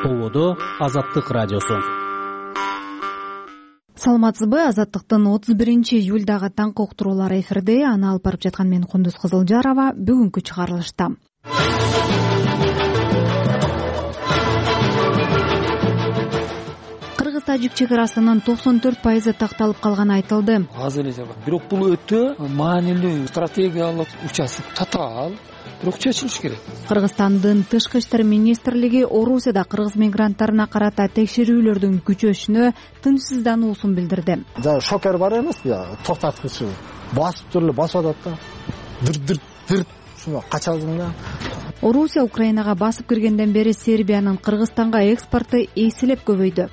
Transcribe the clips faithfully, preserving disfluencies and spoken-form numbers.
Ободо Азаттык радиосу. Саламатсызбы? Азаттыктын отуз биринчи июлдагы таңкы уктуруулары эфирде. Аны алып барып жаткан мен Кундуз Кызылжарова. Бүгүнкү чыгарылышта Кыргыз-тажик чек арасынын токсон төрт пайызы такталып калганы айтылды. Аз эле жагат. Бирок бул өтө маанилүү стратегиялык участок, татаал. Бирок чечилиш керек. Кыргызстандын тышкы иштер министрлиги Орусияда кыргыз мигранттарына карата текшерүүлөрдүн күчөшүнө тынчсыздануусун билдирди. Жана шокер бар эмеспи, токтоткучу. Басып туруп басып атат да. Дыр-дыр дыр шуну качалдым да. Орусия Украинага басып киргенден бери Сербиянын Кыргызстанга экспорту эселеп көбөйдү.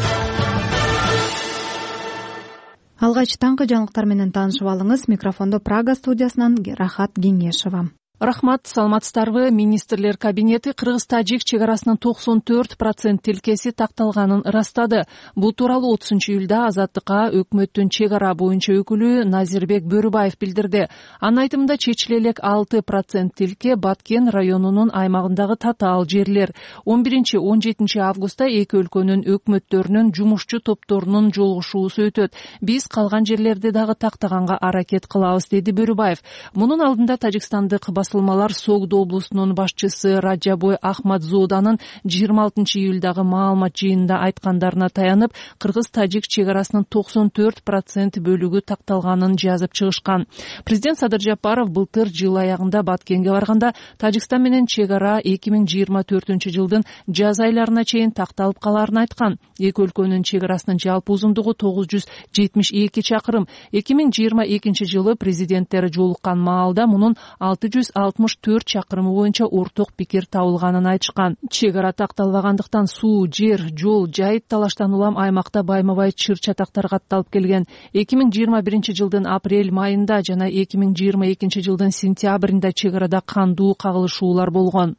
Алгач таңкы жаңылыктар менен таанышып алыңыз. Микрофондо Прага студиясынан Рахат Кеңешова. Рахмат, саламатсыздарбы? Министрлер кабинети Кыргыз-тажик чек арасынын токсон төрт процент тилкеси такталганын ырастады. Бул тууралуу отузунчу июлда Азаттыкка өкмөттүн чек ара боюнча өкүлү Назирбек Бөрүбаев билдирди. Анын айтымында чечиле элек алты процент тилке Баткен районунун аймагындагы татаал жерлер. он биринчи он жетинчи августта эки өлкөнүн өкмөттөрүнүн жумушчу топторунун жолугушуусу өтөт. Биз калган жерлерди дагы тактаганга аракет кылабыз, деди Бөрүбаев. Мунун алдында Тажикстандык басылмалар Согдо облусунун башчысы Раджабой Ахмадзоданын жыйырма алтынчы июлдагы маалымат жыйынында айткандарына таянып, Кыргыз-тажик чек арасынын токсон төрт процент бөлүгү такталганын жазып чыгышкан. Президент Садыр Жапаров былтыр жыл аягында Баткенге барганда Тажикстан менен чек ара эки миң жыйырма төртүнчү жылдын жаз айларына чейин такталып каларын айткан. Эки өлкөнүн чек арасынын жалпы узундугу тогуз жүз жетимиш эки чакырым. эки миң жыйырма экинчи жылы президенттер жолуккан маалда мунун алты жүз алтымыш төрт чакырымы боюнча орток пикир табылганын айтышкан. Чек ара такталбагандыктан суу, жер, жол, жайыт талаштан улам аймакта байма-бай чыр-чатактар катталып келген. эки миң жыйырма биринчи жылдын апрель майында жана эки миң жыйырма экинчи жылдын сентябрында чек арада кандуу кагылышуулар болгон.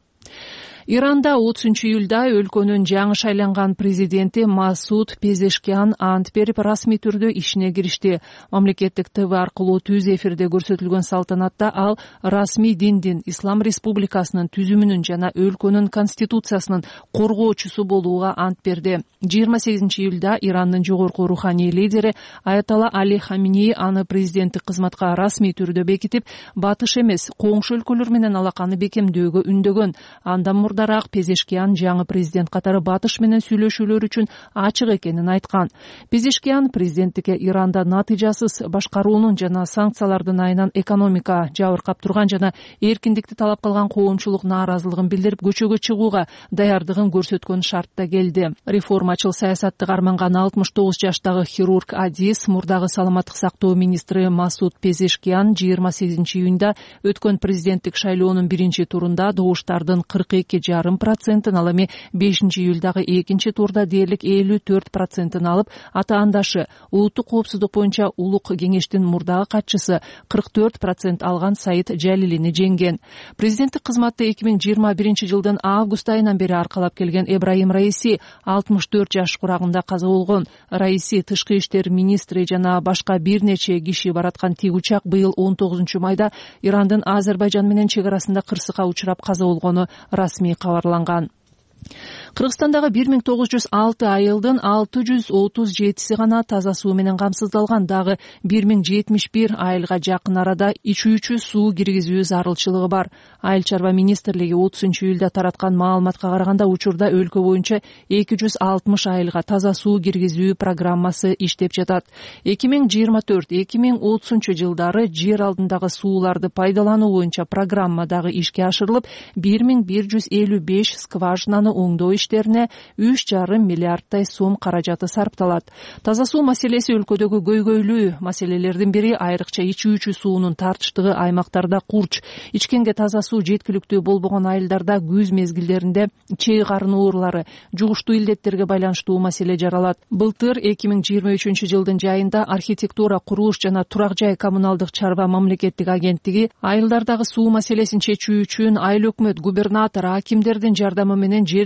Иранда отузунчу июлда өлкөнүн жаңы шайланган президенти Масуд Пезешкиан ант берип расмий түрдө ишине киришти. Мамлекеттик ТВ аркылуу түз эфирде көрсөтүлгөн салтанатта ал расмий диндин, Ислам Республикасынын түзүмүнүн жана өлкөнүн конституциясынын коргоочусу болууга ант берди. жыйырма сегизинчи июлда Ирандын жогорку руханий лидери Аятолла Али Хаминеи аны президенттик кызматка расмий түрдө бекитип, батыш эмес, коңшу өлкөлөр менен алаканы бекемдөөгө үндөгөн. Андан мурдараак Пезешкиан жаңы президент катары батыш менен сүйлөшүүлөр үчүн ачык экенин айткан. Пезешкиан президенттикке Иранда натыйжасыз башкаруунун жана санкциялардын айынан экономика жабыркап турган жана эркиндикти талап кылган коомчулук нааразылыгын билдирип, көчөгө чыгууга даярдыгын көрсөткөн шартта келди. Реформачыл саясатты карманган алтымыш тогуз жаштагы хирург Адис, мурдагы саламаттык сактоо министри Масуд Пезешкиан жыйырма сегизинчи июнда өткөн президенттик шайлоонун биринчи турунда добуштардын кырк эки жарым процентин, ал эми бешинчи июлдагы экинчи турда дээрлик элүү төрт процентин алып, атаандашы улуттук коопсуздук боюнча улук кеңештин мурдагы катчысы кырк төрт процент алган Саид Жалилини жеңген. Президенттик кызматты эки миң жыйырма биринчи жылдын август айынан бери аркалап келген Эбрахим Раиси алтымыш төрт жаш курагында каза болгон. Раиси тышкы иштер министри жана башка бир нече киши бараткан тик учак быйыл он тогузунчу майда Ирандын Азербайжан менен чек арасында кырсыкка учурап каза болгону расмий кабарланган. Кыргызстандагы бир миң тогуз жүз алты айылдын алты жүз отуз жетиси гана таза суу менен камсыздалган. Дагы бир миң жетимиш бир айылга жакын арада ичүүчү суу киргизүү зарылчылыгы бар. Айыл чарба министрлиги отузунчу июлда тараткан маалыматка караганда учурда өлкө боюнча эки жүз алтымыш айылга таза суу киргизүү программасы иштеп жатат. эки миң жыйырма төрт эки миң отузунчу жылдары жер алдындагы сууларды пайдалануу боюнча программа дагы ишке ашырылып, бир миң бир жүз элүү беш скважинаны оңдоо иштерине үч жарым миллиардтай сом каражаты сарпталат. Таза суу маселеси өлкөдөгү көйгөйлүү маселелердин бири, айрыкча ичүүчү суунун тартыштыгы аймактарда курч. Ичкенге таза суу жеткиликтүү болбогон айылдарда күз мезгилдеринде чей карын оорулары, жугуштуу илдеттерге байланыштуу маселе жаралат. Былтыр эки миң жыйырма үчүнчү жылдын жайында архитектура, курулуш жана турак жай коммуналдык чарба мамлекеттик агенттиги айылдардагы суу маселесин чечүү үчүн айыл өкмөт, губернатор, акимдердин жардамы менен жер жерлерди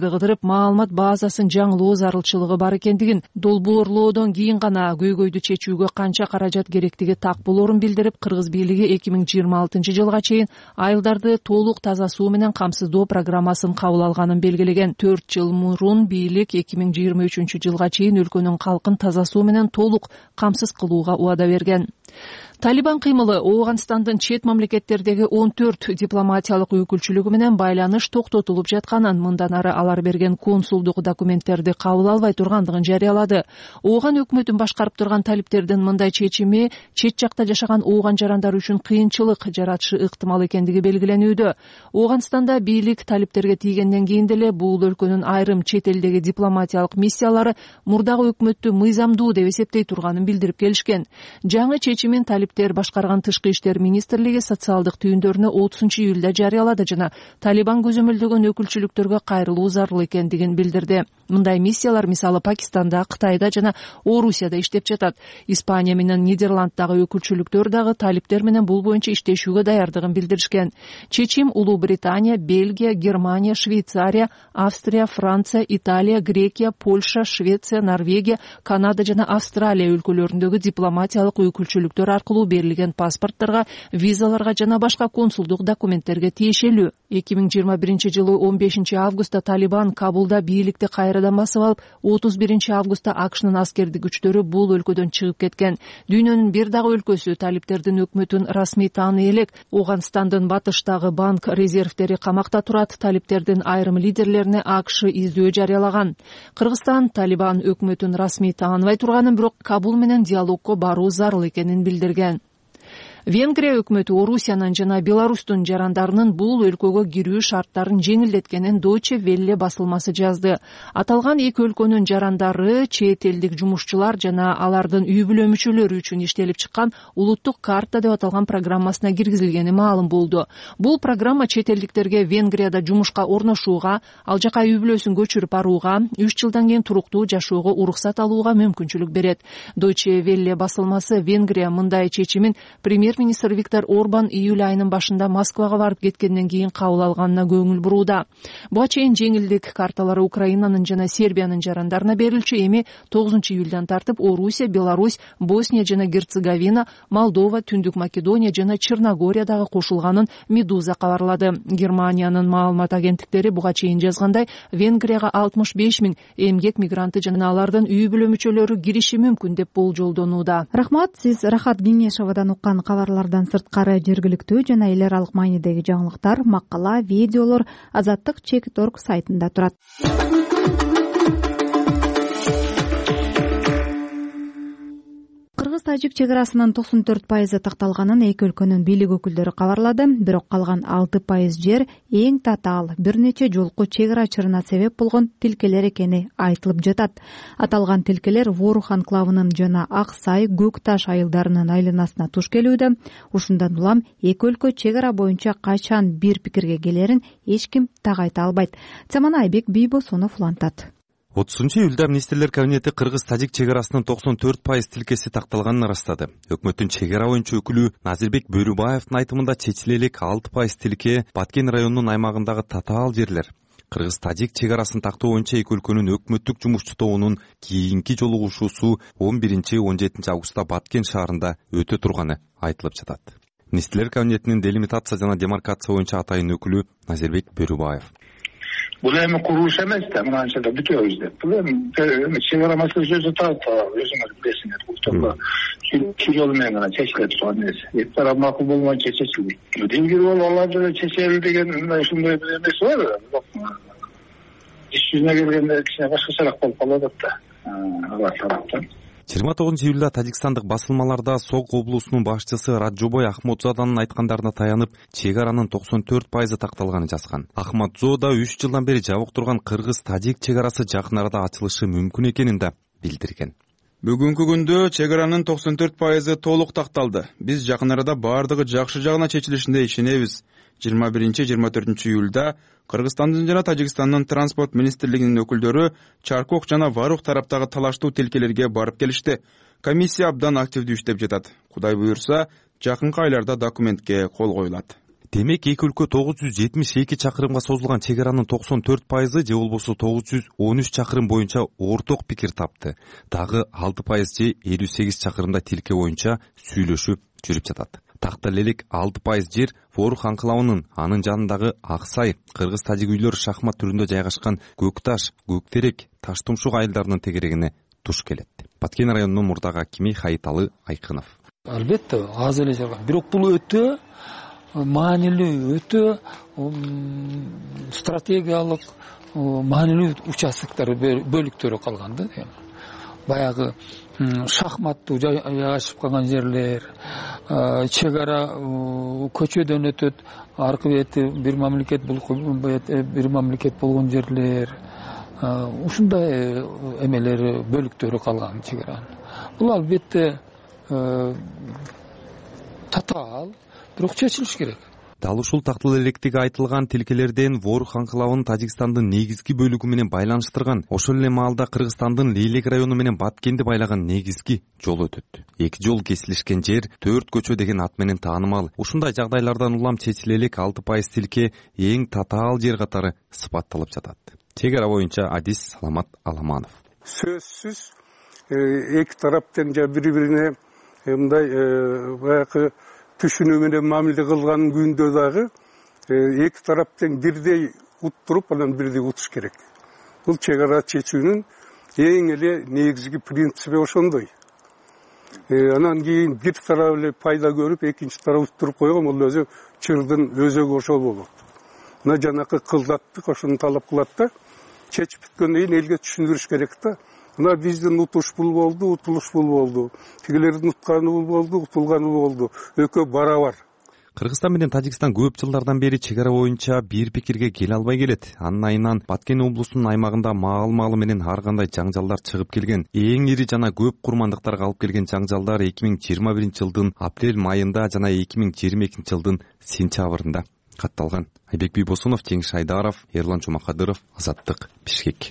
талиптерди кыдырып маалымат базасын жаңылоо зарылчылыгы бар экендигин, долбоорлоодон кийин гана көйгөйдү чечүүгө канча каражат керектиги так болоорун билдирип, кыргыз бийлиги эки миң жыйырма алтынчы жылга чейин айылдарды толук таза суу менен камсыздоо программасын кабыл алганын белгилеген. төрт жыл мурун бийлик эки миң жыйырма үчүнчү жылга чейин өлкөнүн калкын таза суу менен толук камсыз кылууга убада берген. Талибан кыймылы Ооганстандын чет мамлекеттердеги он төрт дипломатиялык өкүлчүлүгү менен байланыш токтотулуп жатканын, мындан ары алар берген консулдук документтерди кабыл албай тургандыгын жарыялады. Ооган өкмөтүн башкарып турган талиптердин мындай чечими чет жакта жашаган ооган жарандар үчүн кыйынчылык жаратышы ыктымал экендиги белгиленүүдө. Ооганстанда бийлик талиптерге тийгенден кийин деле бул өлкөнүн айрым чет элдеги дипломатиялык миссиялары мурдагы өкмөттү мыйзамдуу деп эсептей турганын билдирип келишкен. Жаңы чечимин талиптер башкарган Тышкы иштер министрлиги социалдык түйүндөрүнө отузунчу июлда жарыялады жана Талибан көзөмөлдөгөн өкүлчүлүктөргө кайрылуу зарыл экендигин билдирди. Мындай миссиялар мисалы Пакистанда, Кытайда жана Орусияда иштеп жатат. Испания менен Нидерланддагы өкүлчүлүктөр дагы талиптер менен бул боюнча иштешүүгө даярдыгын билдиришкен. Чечим Улуу Британия, Бельгия, Германия, Швейцария, Австрия, Франция, Италия, Грекия, Польша, Швеция, Норвегия, Канада жана Австралия өлкөлөрүндөгү дипломатиялык өкүлчүлүктөр аркылуу берилген паспорттарга, визаларга жана башка консулдук документтерге тиешелүү. эки миң жыйырма биринчи жылы он бешинчи августта Талибан Кабулда бийликти кайрадан басып алып, отуз биринчи августта АКШнын аскердик күчтөрү бул өлкөдөн чыгып кеткен. Дүйнөнүн бир дагы өлкөсү талиптердин өкмөтүн расмий тааный элек. Ооганстандын батыштагы банк резервдери камакта турат. Талиптердин айрым лидерлерине АКШ издөө жарыялаган. Кыргызстан Талибан өкмөтүн расмий тааныбай турганын, бирок Кабул менен диалогко баруу зарыл экенин билдирген. Венгрия өкмөтү Орусиянын жана Беларустун жарандарынын бул өлкөгө кирүү шарттарын жеңилдеткенин Deutsche Welle басылмасы жазды. Аталган эки өлкөнүн жарандары чет элдик жумушчулар жана алардын үй бүлө мүчөлөрү үчүн иштелип чыккан улуттук карта деп аталган программасына киргизилгени маалым болду. Бул программа чет элдиктерге Венгрияда жумушка орношууга, ал жака үй бүлөсүн көчүрүп барууга, үч жылдан кийин туруктуу жашоого уруксат алууга мүмкүнчүлүк берет. Deutsche Welle басылмасы Венгрия мындай чечимин премьер-министр Виктор Орбан июль айынын башында Москвага барып кеткенден кийин кабыл алганына көңүл бурууда. Буга чейин жеңилдик карталары Украинанын жана Сербиянын жарандарына берилчү, эми тогузунчу июлдан тартып Орусия, Беларусь, Босния жана Герцеговина, Молдова, Түндүк Македония жана Черногория дагы кошулганын Медуза кабарлады. Германиянын маалымат агенттиктери буга чейин жазгандай, Венгрияга алтымыш беш миң эмгек мигранты жана алардын үй бүлө мүчөлөрү кириши мүмкүн деп болжолдонууда. Рахмат, сиз Рахат Кеңешовадан уккан кабарлардан сырткары жергиликтүү жана эл аралык маанидеги жаңылыктар, макала, видеолор азаттык чекит точка орг сайтында турат. Кыргыз-тажик чегарасынын токсон төрт пайызы такталганын эки өлкөнүн бийлик өкүлдөрү кабарлады. Бирок калган алты пайыз жер эң татаал бир нече жолку чегара чырына себеп болгон тилкелер экени айтылып жатат. Аталган тилкелер Ворух анклавынын жана Ак Сай, Көк Таш айылдарынын айланасына туш келүүдө. Ушундан улам эки өлкө чегара боюнча качан бир пикирге келерин эч ким так айта албайт. Цамана Айбек Бийбосонов улантат. отузунчу июлда министрлер кабинети кыргыз-тажик чегарасынын токсон төрт пайыз тилкеси такталганын ырастады. Өкмөттүн чегара боюнча өкүлү Назирбек Бөрүбаевдин айтымында чечиле элек алты пайыз тилке Баткен районунун аймагындагы татаал жерлер. Кыргыз-тажик чегарасын тактоо боюнча эки өлкөнүн өкмөттүк жумушчу тобунун кийинки жолугушуусу он биринчи он жетинчи августта Баткен шаарында өтө турганы айтылып жатат. Министрлер кабинетинин делимитация жана демаркация боюнча атайын өкүлү Назирбек Бөрүбаев. Бул эми курулуш эмес да, мынанчада бүтөбүз деп. Бул эми чегара маселеси так өзүңөр билесиңер. Бул жолу чүй жолу менен гана чечилет турган нерсе. Эки тарап макул болмойчу чечилбейт. Дилгир болуп алар деле чечели деген ушундай бир эмес бар. Иш жүзүнө келгенде кичине башкачараак болуп калат да. Алар тараптан. жыйырма тогузунчу июлда тажикстандык басылмаларда Сок облусунун башчысы Раджобой Ахмадзоданын айткандарына таянып, чегаранын токсон төрт пайызы такталганын жазган. Ахмадзода үч жылдан бери жабык турган кыргыз-тажик чегарасы жакын арада ачылышы мүмкүн экенин да билдирген. Бүгүнкү күндө чегаранын токсон төрт пайызы толук такталды. Биз жакын арада бардыгы жакшы жагына чечилишине ишенебиз. жыйырма биринчи жыйырма төртүнчү июлда Кыргызстандын жана Тажикстандын транспорт министрлигинин өкүлдөрү Чаркок жана Варух тараптагы талаштуу тилкелерге барып келишти. Комиссия абдан активдүү иштеп жатат. Кудай буюрса, жакынкы айларда документке кол коюлат. демек эки өлкө тогуз жүз жетимиш эки чакырымга созулган чек аранын токсон төрт пайызы же болбосо тогуз жүз он үч чакырым боюнча орток пикир тапты. Дагы алты пайыз же элүү сегиз чакырымда тилке боюнча сүйлөшүп жүрүп жатат. Такта элек алты пайыз жер Ворух анклавынын анын жанындагы Аксай, кыргыз-тажик үйлөр шахмат түрүндө жайгашкан Көкташ, Көктерек, Таштумшук айылдарынын тегерегине туш келет. Баткен районунун мурдак акими Хайыталы Айкынов. Албетте аз эле жер, бирок бул өтө маанилүү, өтө стратегиялык маанилүү участоктор, бөлүктөрү калган да. Баягы шахматтуу жайгашып калган жерлер, чек ара көчөдөн өтөт, аркы бети бир мамлекет, бул бир мамлекет болгон жерлер, ушундай эмелери, бөлүктөрү калган чек аранын. Бул албетте татаал, бирок чечилиш керек. Дал ушул тактыл электиги айтылган тилкелерден Ворух анклавын Тажикстандын негизги бөлүгү менен байланыштырган, ошол эле маалда Кыргызстандын Лейлек району менен Баткенди байлаган негизги жол өтөт. Эки жол кесилишкен жер төрт көчө деген ат менен таанымал. Ушундай жагдайлардан улам чечиле элек алты пайыз тилке эң татаал жер катары сыпатталып жатат. Чек ара боюнча Адис Саламат Аламанов. Сөзсүз эки тараптан жа бири-бирине мындай баягы түшүнүү менен мамиле кылган күндө дагы эки тараптан бирдей уттуруп, анан бирдей утуш керек. Бул чек ара чечүүнүн эң эле негизги принциби ошондой. Анан кийин бир тарап эле пайда көрүп, экинчи тарап уттуруп койгон, бул өзү чырдын өзөгү ошол болот. Мына жанакы кылдаттык ошону талап кылат да, чечип бүткөндөн кийин элге түшүндүрүш керек да. Мына биздин утуш бул болду, утулуш бул болду. Тигилердин утканы бул болду, утулганы болду. Экөө барабар. Кыргызстан менен Тажикстан көп жылдардан бери чек ара боюнча бир пикирге келе албай келет. Анын айынан Баткен облусунун аймагында маал-маалы менен ар кандай жаңжалдар чыгып келген. Эң ири жана көп курмандыктарга алып келген жаңжалдар эки миң жыйырма биринчи жылдын апрель майында жана эки миң жыйырма экинчи жылдын сентябрында катталган. Айбек Бийбосунов, Жеңиш Айдаров, Эрлан Жумакадыров, Азаттык, Бишкек.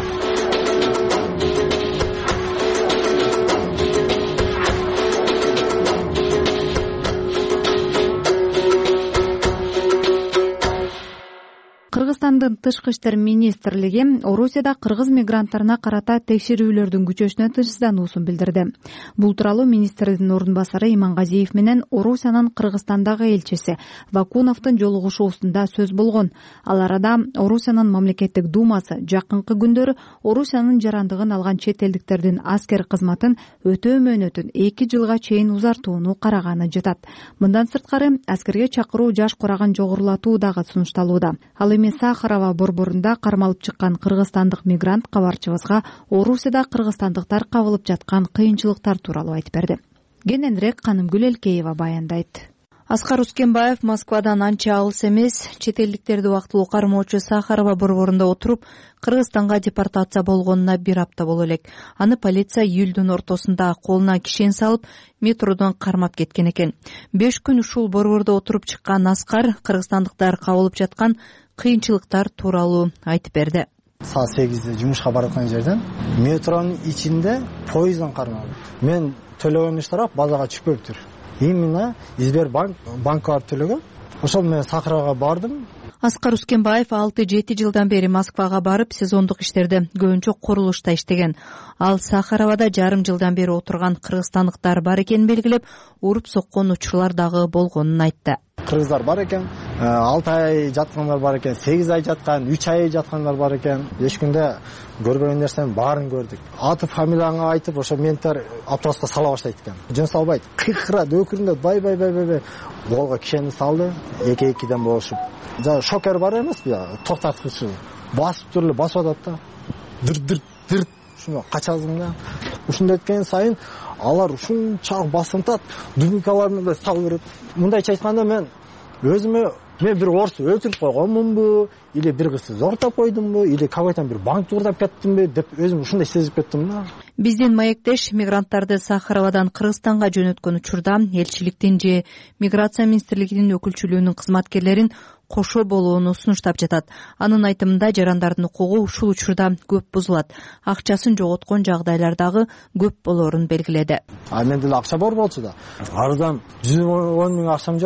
Кыргызстандын тышкы иштер министрлиги Орусияда кыргыз мигранттарына карата текшерүүлөрдүн күчөшүнө тынчсыздануусун билдирди. Бул тууралуу министрдин ордун басары Имангазиев менен Орусиянын Кыргызстандагы элчиси Вакуновдун жолугушуусунда сөз болгон. Ал арада Орусиянын мамлекеттик думасы жакынкы күндөрү Орусиянын жарандыгын алган чет элдиктердин аскер кызматын өтөө мөөнөтүн эки жылга чейин узартууну караганы жатат. Мындан сырткары аскерге чакыруу жаш кураган жогорулатуу дагы сунушталууда. Ал эми Сахарова борборунда кармалып чыккан кыргызстандык мигрант кабарчыбызга Орусияда кыргызстандыктар кабылып жаткан кыйынчылыктар тууралуу айтып берди. Кененирээк Канымгүл Элкеева баяндайт. Аскар Ускенбаев Москвадан анча алыс эмес, чет элдиктерди убактылуу кармоочу Сахарова борборунда отуруп, Кыргызстанга депортация болгонуна бир апта боло элек. Аны полиция июлдун ортосунда колуна кишен салып, метродон кармап кеткен экен. Беш күн ушул борбордо отуруп чыккан Аскар кыргызстандыктар кабылып жаткан кыйынчылыктар тууралуу айтып берди. Саат сегизде жумушка бараткан жерден метронун ичинде поезддан кармалып. Мен төлөгөн штраф базага түшпөптүр. Именно Избербанк банкка барып төлөгөм. Ошол менен Сахарага бардым. Аскар Ускенбаев алты жети жылдан бери Москвага барып, сезондук иштерде көбүнчө курулушта иштеген. Ал Сахаровада жарым жылдан бери отурган кыргызстандыктар бар экенин белгилеп, уруп соккон учурлар дагы болгонун айтты. Кыргыздар бар экен, алты ай жаткандар бар экен, сегиз ай жаткан, үч ай жаткандар бар экен. Эч күндө көрбөгөн нерсенин баарын көрдүк. Аты фамилияңа айтып, ошо менттер автобуска сала баштайт экен. Жөн салбайт, кыйкырат, өкүрүндө бай бай бай бай голго кишени салды, эки-экиден болушуп. Жана шокер бар эмеспи, токтоткучу. Басып туруп басып атат да. Дыр-дыр дыр ушуну качасың да. Ушундай эткен сайын алар ушунчалык басынтат, дубинкаларын да салып берет. Мындайча айтканда мен өзүмө мен бир орусу өлтүрүп койгонмунбу, или бир кызды зордоп койдумбу, или какой-то бир банк уурдап кеттимби деп өзүм ушундай сезип кеттим да. Биздин маектеш мигранттарды Сахаровадан Кыргызстанга жөнөткөн учурда элчиликтин же миграция министрлигинин өкүлчүлүгүнүн кызматкерлерин кошо болууну сунуштап жатат. Анын айтымында жарандардын укугу ушул учурда көп бузулат. Акчасын жоготкон жагдайлар дагы көп болоорун белгиледи. А менде акча бар болчу да. Арзан жүз он миң акчам жок.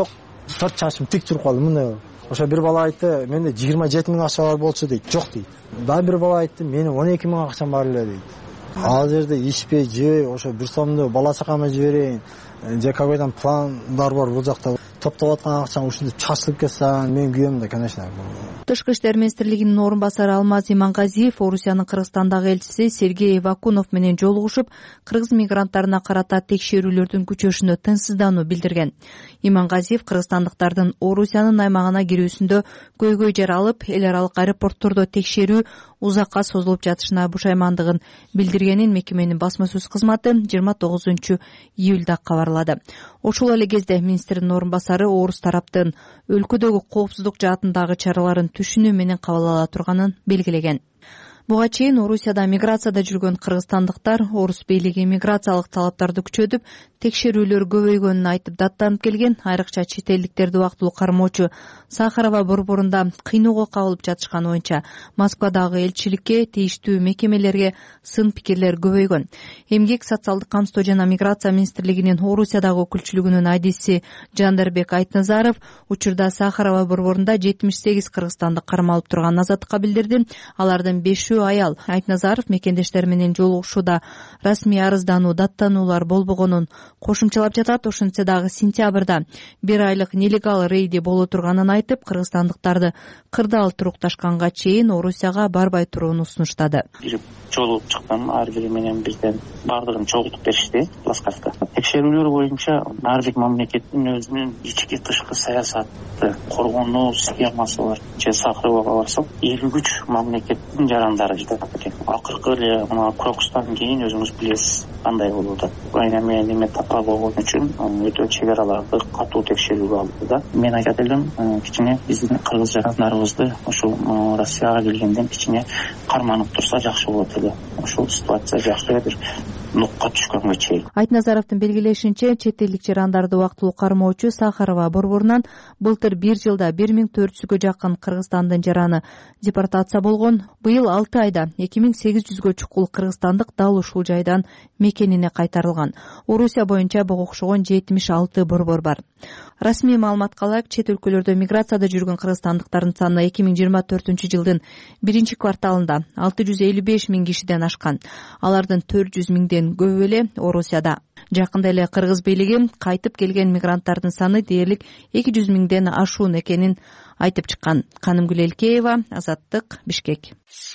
төрт чачым тик туруп калды мындай. Ошо бир бала айтты, менде жыйырма жети миң акча бар болчу дейт. Жок дейт. Дагы бир бала айтты, менин он эки миң акчам бар эле дейт. Ал жерде ичпей, жебей, ошо бир сомду бала чакама жиберейин, же какой-то пландар бар бул жакта. Топтоп аткан акчаң ушинтип чачылып кетсе, мен күйөм да, конечно. Тышкы иштер министрлигинин орун басары Алмаз Имангазиев Орусиянын Кыргызстандагы элчиси Сергей Вакунов менен жолугушуп, кыргыз мигранттарына карата текшерүүлөрдүн күчөшүнө тынчсыздануу билдирген. Имангазиев кыргызстандыктардын Орусиянын аймагына кирүүсүндө көйгөй жер алып, эл аралык аэропорттордо текшерүү узакка созулуп жатышына бушаймандыгын билдиргенин мекеменин басма сөз кызматы жыйырма тогузунчу июлда кабарлады. Ошол эле кезде министрдин орун басары орус тараптын өлкөдөгү коопсуздук жаатындагы чараларын түшүнүү менен кабыл ала турганын белгилеген. Буга чейин Орусияда миграцияда жүргөн кыргызстандыктар орус бийлиги миграциялык талаптарды күчөтүп, текшерүүлөр көбөйгөнүн айтып даттанып келген. Айрыкча чет элдиктерди убактылуу кармоочу Сахарова борборунда кыйноого кабылып жатышканы боюнча Москвадагы элчиликке, тийиштүү мекемелерге сын пикирлер көбөйгөн. Эмгек, социалдык камсыздоо жана миграция министрлигинин Орусиядагы өкүлчүлүгүнүн айдиси Жандарбек Айтназаров учурда Сахарова борборунда жетимиш сегиз кыргызстандык кармалып турганын азаттыкка билдирди. Алардын бешөө аял. Айтназаров мекендештер менен жолугушууда расмий арыздануу, даттануулар болбогонун кошумчалап жатат. Ошентсе дагы сентябрда бир айлык нелегал рейди боло турганын айтып, кыргызстандыктарды кырдаал турукташканга чейин Орусияга барбай турууну сунуштады. Жолугуп чыктым, ар бири менен бизден баардыгын чогултуп беришти Пласкавка. Текшерүүлөр боюнча ар бир мамлекеттин өзүнүн ички тышкы саясаты, коргонуу схемасы бар. Же Сахаровага барсак, элүү үч мамлекеттин жарандары жатат экен. Акыркы эле мына Крокустан кийин өзүңүз билесиз кандай болуп атат. Айнаме неме тапа болгон үчүн өтө чек араларды катуу текшерүүгө алды да. Мен айтат элем, кичине биздин кыргыз жарандарыбызды ошол Россияга келгенден кичине карманып турса жакшы болот эле. Ошол ситуация жакшы бир нукка түшкөнгө чейин. Айтназаровдун белгилешинче, чет элдик жарандарды убактылуу кармоочу Сахарова борборунан былтыр бир жылда бир миң төрт жүзгө жакын Кыргызстандын жараны депортация болгон. Быйыл алты айда эки миң сегиз жүзгө чукул кыргызстандык дал ушул жайдан мекенине кайтарылган. Орусия боюнча буга окшогон жетимиш алты борбор бар. Расмий маалыматка ылайык, чет өлкөлөрдө миграцияда жүргөн кыргызстандыктардын саны эки миң жыйырма төртүнчү жылдын биринчи кварталында алты жүз элүү беш миң кишиден ашкан. Алардын төрт жүз миңден көбү эле Орусияда. Жакында эле кыргыз бийлиги кайтып келген мигранттардын саны дээрлик эки жүз миңден ашуун экенин айтып чыккан. Канымгүл Элкеева, Азаттык, Бишкек.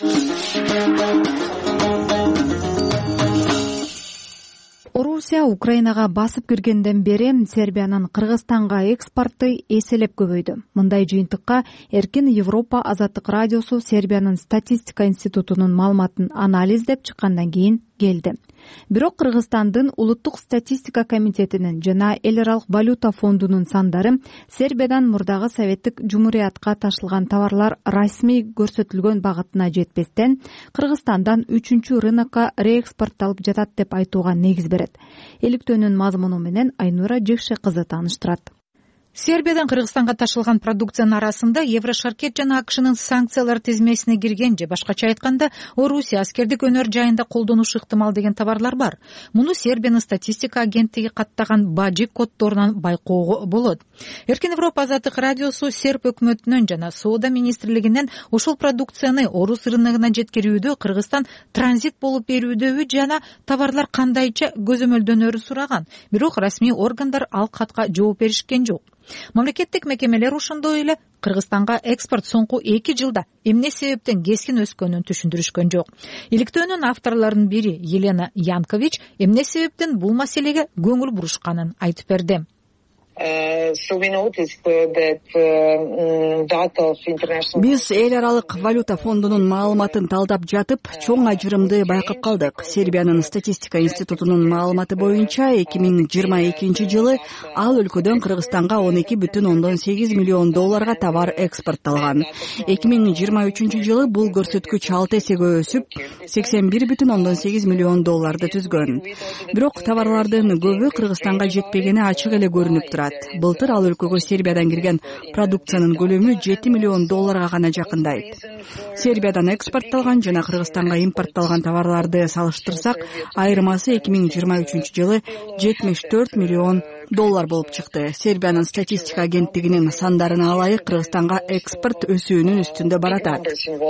Орусия Украинага басып киргенден бери Сербиянын Кыргызстанга экспорты эселеп көбөйдү. Мындай жыйынтыкка Эркин Европа Азаттык радиосу Сербиянын статистика институтунун маалыматын анализдеп чыккандан кийин келди. Бирок Кыргызстандын улуттук статистика комитетинин жана эл аралык валюта фондунун сандары Сербиядан мурдагы советтик жумуриятка ташылган товарлар расмий көрсөтүлгөн багытына жетпестен Кыргызстандан үчүнчү рынокко реэкспортталып жатат деп айтууга негиз берет. Иликтөөнүн мазмуну менен Айнура Жекше кызы тааныштырат. Сербиядан Кыргызстанга ташылган продукциянын арасында Еврошаркет жана АКШнын санкциялар тизмесине кирген же башкача айтканда Орусия аскердик өнөр жайында колдонушу ыктымал деген товарлар бар. Муну Сербиянын статистика агенттиги каттаган бажи коддорунан байкоого болот. Эркин Европа Азаттык радиосу Серб өкмөтүнөн жана соода министрлигинен ушул продукцияны орус рыногуна жеткирүүдө Кыргызстан транзит болуп берүүдөбү жана товарлар кандайча көзөмөлдөнөрү сураган. Бирок расмий органдар ал катка жооп беришкен жок. Мамлекеттик мекемелер ошондой эле Кыргызстанга экспорт соңку эки жылда эмне себептен кескин өскөнүн түшүндүрүшкөн жок. Иликтөөнүн авторлорунун бири Елена Янкович эмне себептен бул маселеге көңүл бурушканын айтып берди. Биз эл аралык валюта фондунун маалыматын талдап жатып, чоң ажырымды байкап калдык. Сербиянын статистика институтунун маалыматы боюнча эки миң жыйырма экинчи жылы ал өлкөдөн Кыргызстанга он эки бүтүн ондон сегиз миллион долларга товар экспортталган. эки миң жыйырма үчүнчү жылы бул көрсөткүч алты эсеге өсүп, сексен бир бүтүн ондон сегиз миллион долларды түзгөн. Бирок товарлардын көбү Кыргызстанга жетпегени ачык эле көрүнүп турат. Былтыр ал өлкөгө Сербиядан кирген продукциянын көлөмү жети миллион долларга гана жакындайт. Сербиядан экспортталган жана Кыргызстанга импортталган товарларды салыштырсак, айырмасы эки миң жыйырма үчүнчү жылы жетимиш төрт миллион доллар болуп чыкты. Сербиянын статистика агенттигинин сандарына ылайык Кыргызстанга экспорт өсүүнүн үстүндө баратат.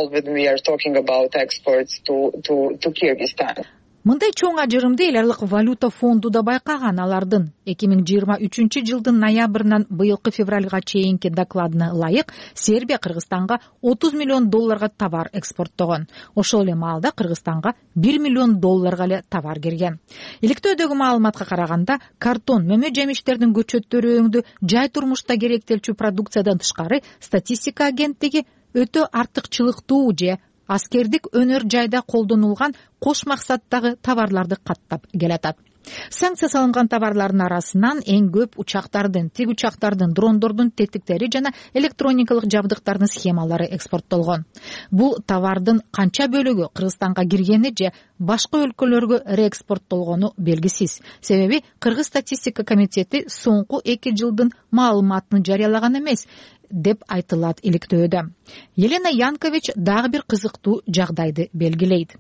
Мындай чоң ажырымды эл аралык валюта фонду да байкаган. Алардын эки миң жыйырма үчүнчү жылдын ноябрынан быйылкы февралга чейинки докладына ылайык Сербия Кыргызстанга отуз миллион долларга товар экспорттогон. Ошол эле маалда Кыргызстанга бир миллион долларга эле товар кирген. Иликтөөдөгү маалыматка караганда, картон, мөмө жемиштердин көчөттөрү өңдүү, жай турмушта керектелчү продукциядан тышкары статистика агенттиги өтө артыкчылыктуу же аскердик өнөр жайда колдонулган кош максаттагы товарларды каттап келатат. Санкция салынган товарлардын арасынан эң көп учактардын, тик учактардын, дрондордун тетиктери жана электроникалык жабдыктардын схемалары экспорттолгон. Бул товардын канча бөлүгү Кыргызстанга киргени же башка өлкөлөргө реэкспорттолгону белгисиз. Себеби Кыргыз статистика комитети соңку эки жылдын маалыматын жарыялаган эмес деп айтылат иликтөөдө. Елена Янкович дагы бир кызыктуу жагдайды белгилейт.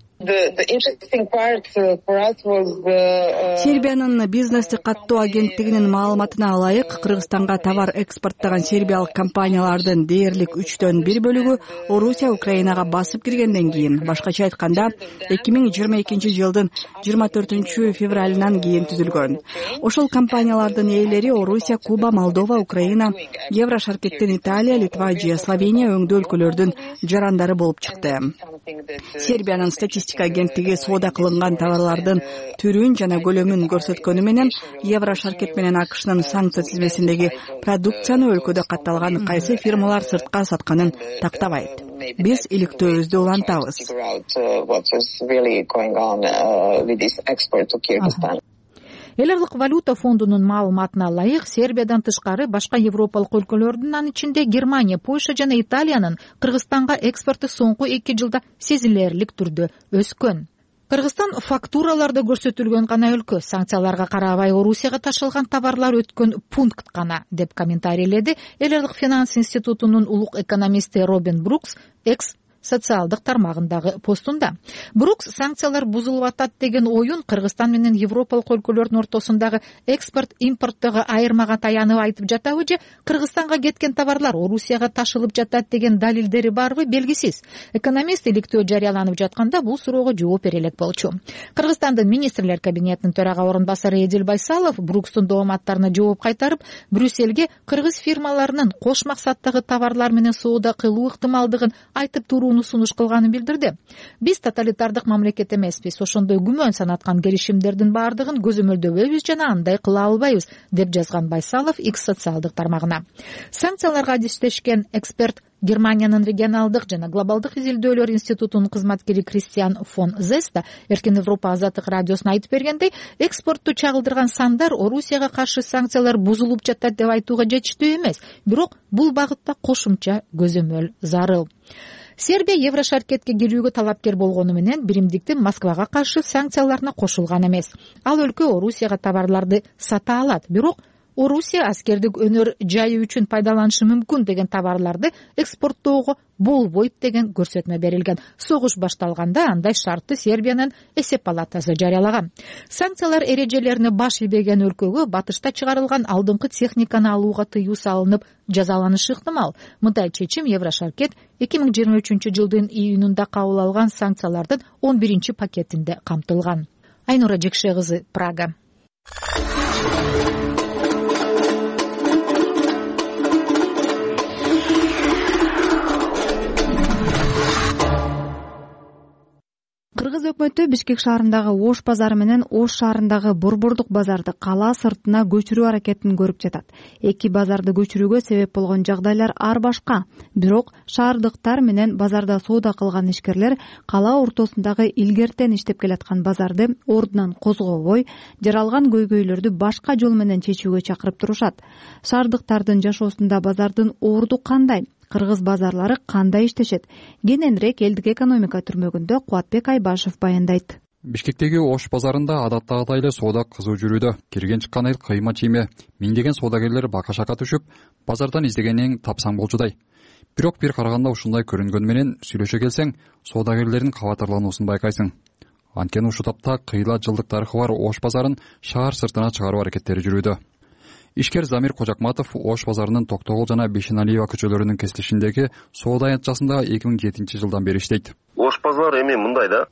Сербиянын бизнести каттоо агенттигинин маалыматына ылайык, Кыргызстанга товар экспорттогон сербиялык компаниялардын дээрлик үчтөн бир бөлүгү Орусия, Украинага басып киргенден кийин, башкача айтканда, эки миң жыйырма экинчи жылдын жыйырма төртүнчү февралынан кийин түзүлгөн. Ошол компаниялардын ээлери Орусия, Куба, Молдова, Украина, Евро шаркеттен Италия, Литва же Словения өңдүү өлкөлөрдүн жарандары болуп чыкты. Сербиянын статистика агенттиги соода кылынган товарлардын түрүн жана көлөмүн көрсөткөнү менен Евро шаркет менен АКШнын санкция тизмесиндеги продукцияны өлкөдө катталган кайсы фирмалар сыртка сатканын тактабайт. Биз иликтөөбүздү улантабыз. Эл аралык валюта фондунун маалыматына ылайык, Сербиядан тышкары башка европалык өлкөлөрдүн, анын ичинде Германия, Польша жана Италиянын Кыргызстанга экспорту соңку эки жылда сезилерлик түрдө өскөн. Кыргызстан фактураларда көрсөтүлгөн гана өлкө, санкцияларга карабай Орусияга ташылган товарлар өткөн пункт гана, деп комментарийледи Эл аралык финанс институтунун улук экономисти Робин Брукс экс социалдык тармагындагы постунда. Брукс санкциялар бузулуп атат деген оюн Кыргызстан менен европалык өлкөлөрдүн ортосундагы экспорт-импорттогу айырмага таянып айтып жатабы же Кыргызстанга кеткен товарлар Орусияга ташылып жатат деген далилдери барбы белгисиз. Экономист иликтөө жарыяланып жатканда бул суроого жооп бере элек болчу. Кыргызстандын министрлер кабинетинин төрага орун басары Эдил Байсалов Брукстун дооматтарына жооп кайтарып, Брюссельге кыргыз фирмаларынын кош максаттагы товарлар менен соода кылуу ыктымалдыгын айтып туруу сунуш кылганын билдирди. Биз тоталитардык мамлекет эмеспиз, ошондой күмөн санаткан келишимдердин баардыгын көзөмөлдөбөйбүз жана андай кыла албайбыз, деп жазган Байсалов X социалдык тармагына. Санкцияларга адистешкен эксперт Германиянын регионалдык жана глобалдык изилдөөлөр институтунун кызматкери Кристиан фон Зеста Эркин Европа азаттык радиосуна айтып бергендей, экспортту чагылдырган сандар Орусияга каршы санкциялар бузулуп жатат деп айтууга жетиштүү эмес, бирок бул багытта кошумча көзөмөл зарыл. Сербия Евро шаркетке кирүүгө талапкер болгону менен биримдиктин Москвага каршы санкцияларына кошулган эмес. Ал өлкө Орусияга товарларды сата алат, бирок Орусия аскердик өнөр жайы үчүн пайдаланышы мүмкүн деген товарларды экспорттоого болбойт деген көрсөтмө берилген. Согуш башталганда андай шартты Сербиянын эсеп палатасы жарыялаган. Санкциялар эрежелерине баш ийбеген өлкөгө батышта чыгарылган алдыңкы техниканы алууга тыюу салынып жазаланышы ыктымал. Мындай чечим Евро шаркет эки миң жыйырма үчүнчү жылдын июнунда кабыл алган санкциялардын он биринчи пакетинде камтылган. Айнура Жекше кызы, Прага. Кыргыз өкмөтү Бишкек шаарындагы Ош базары менен Ош шаарындагы Борбордук базарды кала сыртына көчүрүү аракетин көрүп жатат. Эки базарды көчүрүүгө себеп болгон жагдайлар ар башка. Бирок шаардыктар менен базарда соода кылган ишкерлер кала ортосундагы илгертен иштеп келаткан базарды ордунан козгобой, жаралган көйгөйлөрдү башка жол менен чечүүгө чакырып турушат. Шаардыктардын жашоосунда базардын орду кандай? Кыргыз базарлары кандай иштешет? Кененирээк элдик экономика түрмөгүндө Кубатбек Айбашев баяндайт. Бишкектеги Ош базарында адаттагыдай эле соода кызуу жүрүүдө. Кирген чыккан эл кыйма чийме, миңдеген соодагерлер бака-шака түшүп, базардан издегениң тапсаң болчудай. Бирок бир караганда ушундай көрүнгөн менен сүйлөшө келсең, соодагерлердин кабатырлануусун байкайсың. Анткени ушул тапта кыйла жылдык тарыхы бар Ош базарын шаар сыртына чыгаруу аракеттери жүрүүдө. ишкер Замир Кожакматов Ош базарынын Токтогул жана Бешеналиева көчөлөрүнүн кесилишиндеги соода аянтчасында эки миң жетинчи жылдан бери иштейт. Ош базар эми мындай да,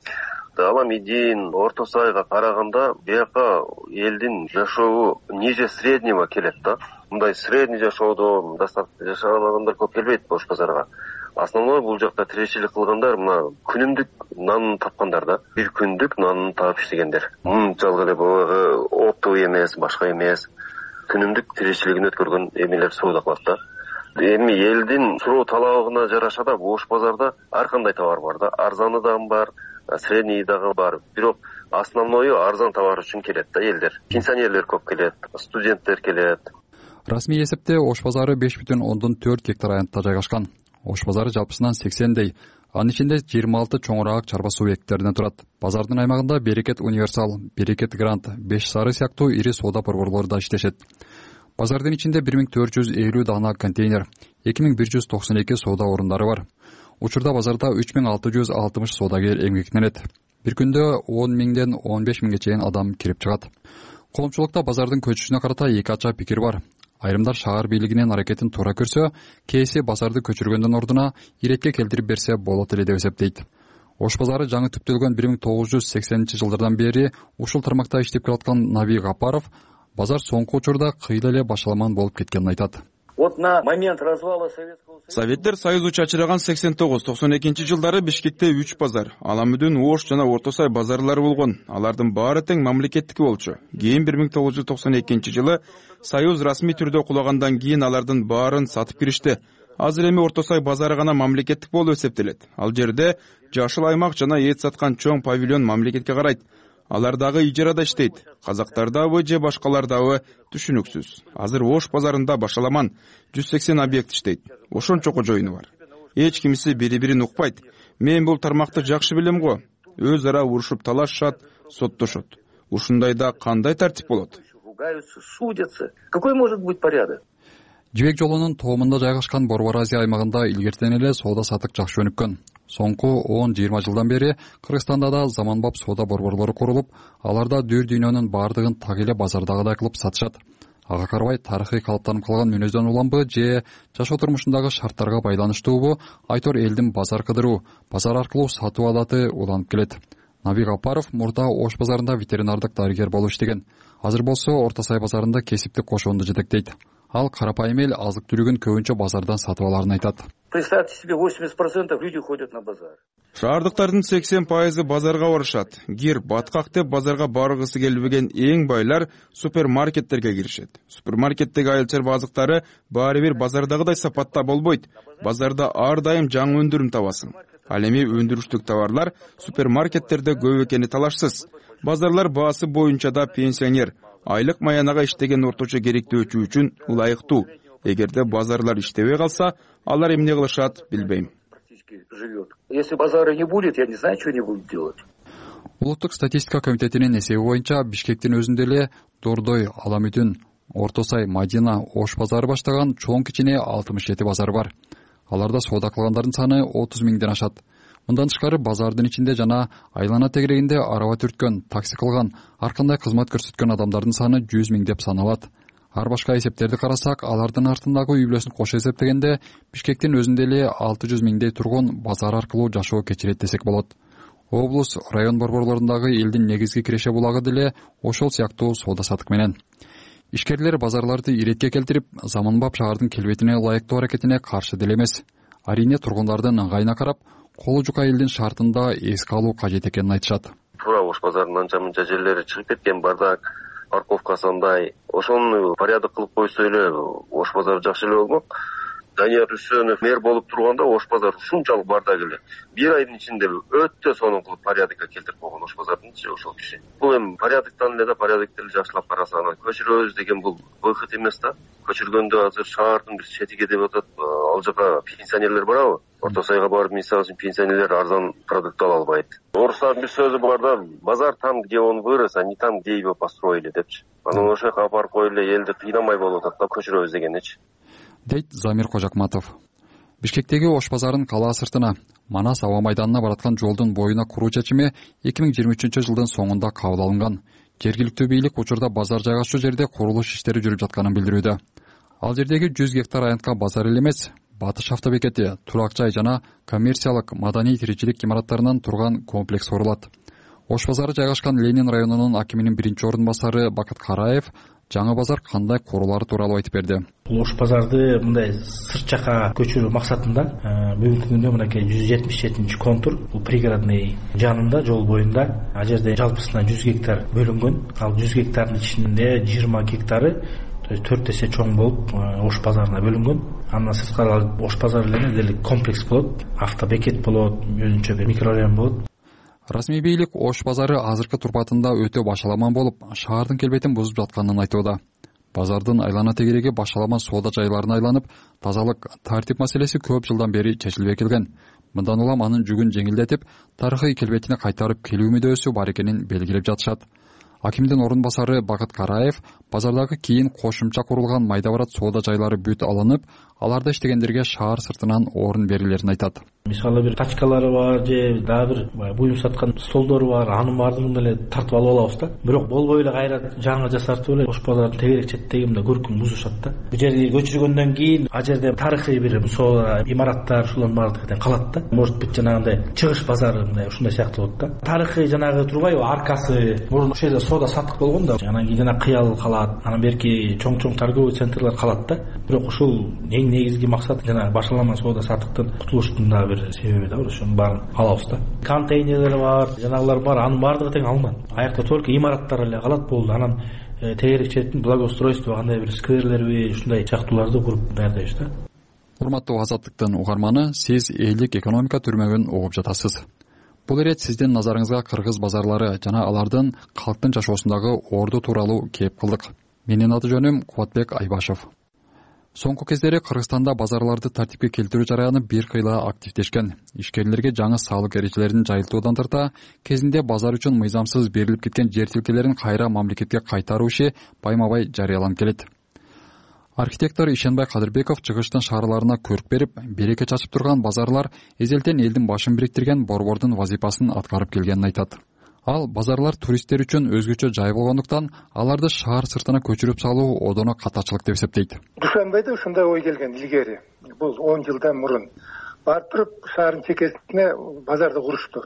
Аламидин, Орто Сайга караганда бияка элдин жашообу ниже среднего келет да. Мындай средний жашоодо достаточно жашаган адамдар көп келбейт Ош базарга. Основной бул жакта тиричилик кылгандар мына күнүмдүк нанын тапкандар да. Бир күндүк нанын таап иштегендер. Мынчалык эле баягы оптовый эмес, башка эмес, күнүмдүк тиричилигин өткөргөн эмелер соода кылат да. Эми элдин суроо талабына жараша да Ош базарда ар кандай товар бар да. Арзаны дагы бар, средний дагы бар. Бирок основной арзан товар үчүн келет да элдер. Пенсионерлер көп келет, студенттер келет. Расмий эсепте Ош базары беш бүтүн ондон төрт гектар аянтта жайгашкан. Ош базары жалпысынан сексендей, анын ичинде жыйырма алты чоңураак чарба субъекттеринен турат. Базардын аймагында Берекет Универсал, Берекет Грант, Беш Сары сыяктуу ири соода борборлору да иштешет. Базардын ичинде бир миң төрт жүз элүү дана контейнер, эки миң бир жүз токсон эки соода орундары бар. Учурда базарда үч миң алты жүз алтымыш соодагер эмгектенет. Бир күндө он миңден он беш миңге чейин адам кирип чыгат. Коомчулукта базардын көчүшүнө карата эки ача пикир бар. Айрымдар шаар бийлигинин аракетин туура көрсө, кээси базарды көчүргөндөн ордуна иретке келтирип берсе болот эле деп эсептейт. Ош базары жаңы түптөлгөн бир миң тогуз жүз сексенинчи жылдардан бери ушул тармакта иштеп келаткан Нави Гапаров базар соңку учурда кыйла эле башаламан болуп кеткенин айтат. Вот на момент развала Советского Союза Советтер Союзу чачыраган сексен тогуз токсон экинчи жылдары Бишкекте үч базар, Аламүдүн, Ош жана Орто Сай базарлары болгон. Алардын баары тең мамлекеттики болчу. Кийин бир миң тогуз жүз токсон экинчи жылы Союз расмий түрдө кулагандан кийин алардын баарын сатып киришти. Азыр эми Орто Сай базары гана мамлекеттик болуп эсептелет. Ал жерде жашыл аймак жана эт саткан чоң павильон мамлекетке карайт. Алар дагы ижарада иштейт. Казактар дагы же башкалар дагы түшүнүксүз. Азыр Ош базарында башаламан жүз сексен объект иштейт. Ошончо кожоюну бар. Эч кимиси бири-бирин укпайт. Мен бул тармакты жакшы билем го. Өз ара урушуп талашышат, соттошот. Ушундайда кандай тартип болот? Судятся. Какой может быть порядок? Жибек жолунун тоомунда жайгашкан Борбор Азия аймагында илгертен эле соода сатык жакшы өнүккөн. Соңку он жыйырма жылдан бери Кыргызстанда да заманбап соода борборлору курулуп, аларда дүр дүйнөнүн баардыгын так эле базардагыдай кылып сатышат. Ага карабай тарыхый калыптанып калган мүнөздөн уламбы же жашоо турмушундагы шарттарга байланыштуубу айтор элдин базар кыдыруу, базар аркылуу сатып алаты уланып келет. Нави Гапаров мурда Ош базарында ветеринардык дарыгер болуп иштеген. Азыр болсо Орто Сай базарында кесиптик кошоонду жетектейт. Ал карапайым эл азык түлүгүн көбүнчө базардан сатып аларын айтат. Представьте себе, восемьдесят процентов люди ходят на базар. Шаардыктардын сексен пайызы базарга барышат. Гир, баткак деп базарга баргысы келбеген эң байлар супермаркеттерге киришет. Супермаркеттеги айыл-чарба азыктары баары бир базардагыдай сапатта болбойт. Базарда ар дайым жаңы өндүрүм табасың. Ал эми өндүрүштүк товарлар супермаркеттерде көп экени талашсыз. Базарлар баасы боюнча да пенсионер, айлык маянага иштеген орточо керектөөчү үчүн ылайыктуу. Эгерде базарлар иштебей калса, алар эмне кылышат билбейм. Если базара не будет, я не знаю, что они будут делать. Улуттук статистика комитетинин эсеби боюнча Бишкектин өзүндө эле Дордой, Аламүдүн, Орто Сай, Мадина, Ош базары баштаган чоң кичине алтымыш жети базар бар. Аларда соода кылгандардын саны отуз миңден ашат. Мындан тышкары базардын ичинде жана айлана тегерегинде араба түрткөн, такси кылган, ар кандай кызмат көрсөткөн адамдардын саны жүз миң деп саналат. Ар башка эсептерди карасак, алардын артындагы үй бүлөсүн кошо эсептегенде Бишкектин өзүндө эле алты жүз миңдей тургун базар аркылуу жашоо кечирет десек болот. Облус, район борборлорундагы элдин негизги киреше булагы деле ошол сыяктуу соода сатык менен. Ишкерлер базарларды иретке келтирип, заманбап шаардын келбетине ылайыктуу аракетине каршы деле эмес. Арине тургундардын ыңгайына карап, колу жука элдин шартында эске алуу кажет экенин айтышат. Туура Ош базарынын анча мынча жерлери чыгып кеткен, бардак, парковкасы андай. Ошону порядок кылып койсо эле Ош базары жакшы эле болмок. Данияр Үсөнов мэр болуп турганда Ош базары ушунчалык бардак эле. Бир айдын ичинде өтө сонун кылып порядокко келтирип койгон Ош базарынчы ошол киши. Бул эми порядоктон эле да порядокты эле жакшылап караса, анан көчүрөбүз деген бул выход эмес да. Көчүргөндө азыр шаардын бир четиги деп атат, ал жака пенсионерлер барабы? Орто Сайга барып, мисалы үчүн пенсионерлер арзан продукт ала албайт. Орустардын бир сөзү бар да, базар там, где он вырос, а не там, где его построили депчи. Анан ошол жака апарып коюп эле элди кыйнамай болуп атат да, көчүрөбүз дегенечи. Дейт Замир Кожакматов. Бишкектеги Ош базарын калаа сыртына, Манас аба майданына бараткан жолдун боюна куруу чечими эки миң жыйырма үчүнчү жылдын соңунда кабыл алынган. Жергиликтүү бийлик учурда базар жайгашуу жерде курулуш иштери жүрүп жатканын билдирүүдө. Ал жердеги жүз гектар аянтка базар эле эмес, Батыш автобекети, турак жай жана коммерциялык маданий тиричилик имараттарынан турган комплекс курулат. Ош базары жайгашкан Ленин районунун акиминин биринчи орун басары Бакыт Караев жаңы базар кандай курулары тууралуу айтып берди. Ош базарды мындай сырт жака көчүрүү максатында бүгүнкү күндө мынакей жүз жетимиш жетинчи контур, бул пригородный жанында, жол боюнда. Ал жерде жалпысынан жүз гектар бөлүнгөн. Ал жүз гектардын ичинде жыйырма гектары төрт эсе чоң болуп Ош базарына бөлүнгөн. Андан сырткары Ош базары эле дерлик комплекс болот, автобекет болот, өзүнчө бир микрорайон болот. Расмий бийлик Ош базары азыркы турпатында өтө башаламан болуп, шаардын келбетин бузуп жатканын айтууда. Базардын айлана тегереги башаламан соода жайларына айланып, тазалык, тартип маселеси көп жылдан бери чечилбей келген. Мындан улам анын жүгүн жеңилдетип, тарыхый келбетине кайтарып келүү мүдөөсү бар экенин белгилеп жатышат. Акимдин орун басары Бакыт Караев базардагы кийин кошумча курулган майда барат соода жайлары бүт алынып, аларда иштегендерге шаар сыртынан орун берилерин айтат. Мисалы бир тачкалары бар же дагы бир буюм саткан столдору бар, анын баардыгын эле тартып алып алабыз да. Бирок болбой эле кайра жаңы жасартып эле Ош базарынын тегерек четтеги мындай көркүн бузушат да. Бул жерди көчүргөндөн кийин ал жерде тарыхый бир соода имараттар ушулардын баардыгы калат да. Может быть жанагындай чыгыш базары мындай ушундай сыяктуу болот да. Тарыхый жанагы турбайбы аркасы мурун ошол жерде соода саттык болгон да. Анан кийин жана кыял калат, анан берки чоң-чоң торговый центрлер калат да. Бирок ушул эң негизги максат жанагы башаламан соода саттыктан кутулуштун дагы бир себеби да. Ошонун баарын алабыз да. Контейнерлер бар, жанагылар бар, анын баардыгы тең алынат. Аякта только имараттар эле калат болду. Анан тегерек четтин благоустройство кандай бир скверлерби ушундай сыяктууларды куруп даярдайбыз да. Урматтуу Азаттыктын угарманы, сиз элдик экономика түрмөгүн угуп жатасыз. Бул ирет сиздин назарыңызга кыргыз базарлары жана алардын калктын жашоосундагы орду тууралуу кеп кылдык. Менин аты жөнүм Кубатбек Айбашев. Соңку кездери Кыргызстанда базарларды тартипке келтирүү жараяны бир кыйла активдешкен. Ишкерлерге жаңы салык эрежелерин жайылтуудан тарта, кезинде базар үчүн мыйзамсыз берилип кеткен жер тилкелерин кайра мамлекетке кайтаруу иши байма-бай жарыяланып келет. Архитектор Ишенбай Кадырбеков чыгыштын шаарларына көрүп берип, береке чачып турган базарлар эзелтен элдин башын бириктирген борбордун вазифасын аткарып келгенин айтат. Ал базарлар туристтер үчүн өзгөчө жай болгондуктан аларды шаар сыртына көчүрүп салуу одоно катачылык деп эсептейт. Душанбайда ушундай ой келген илгери. Бул он жылдан мурун барып туруп шаардын чекесине базарды курушту.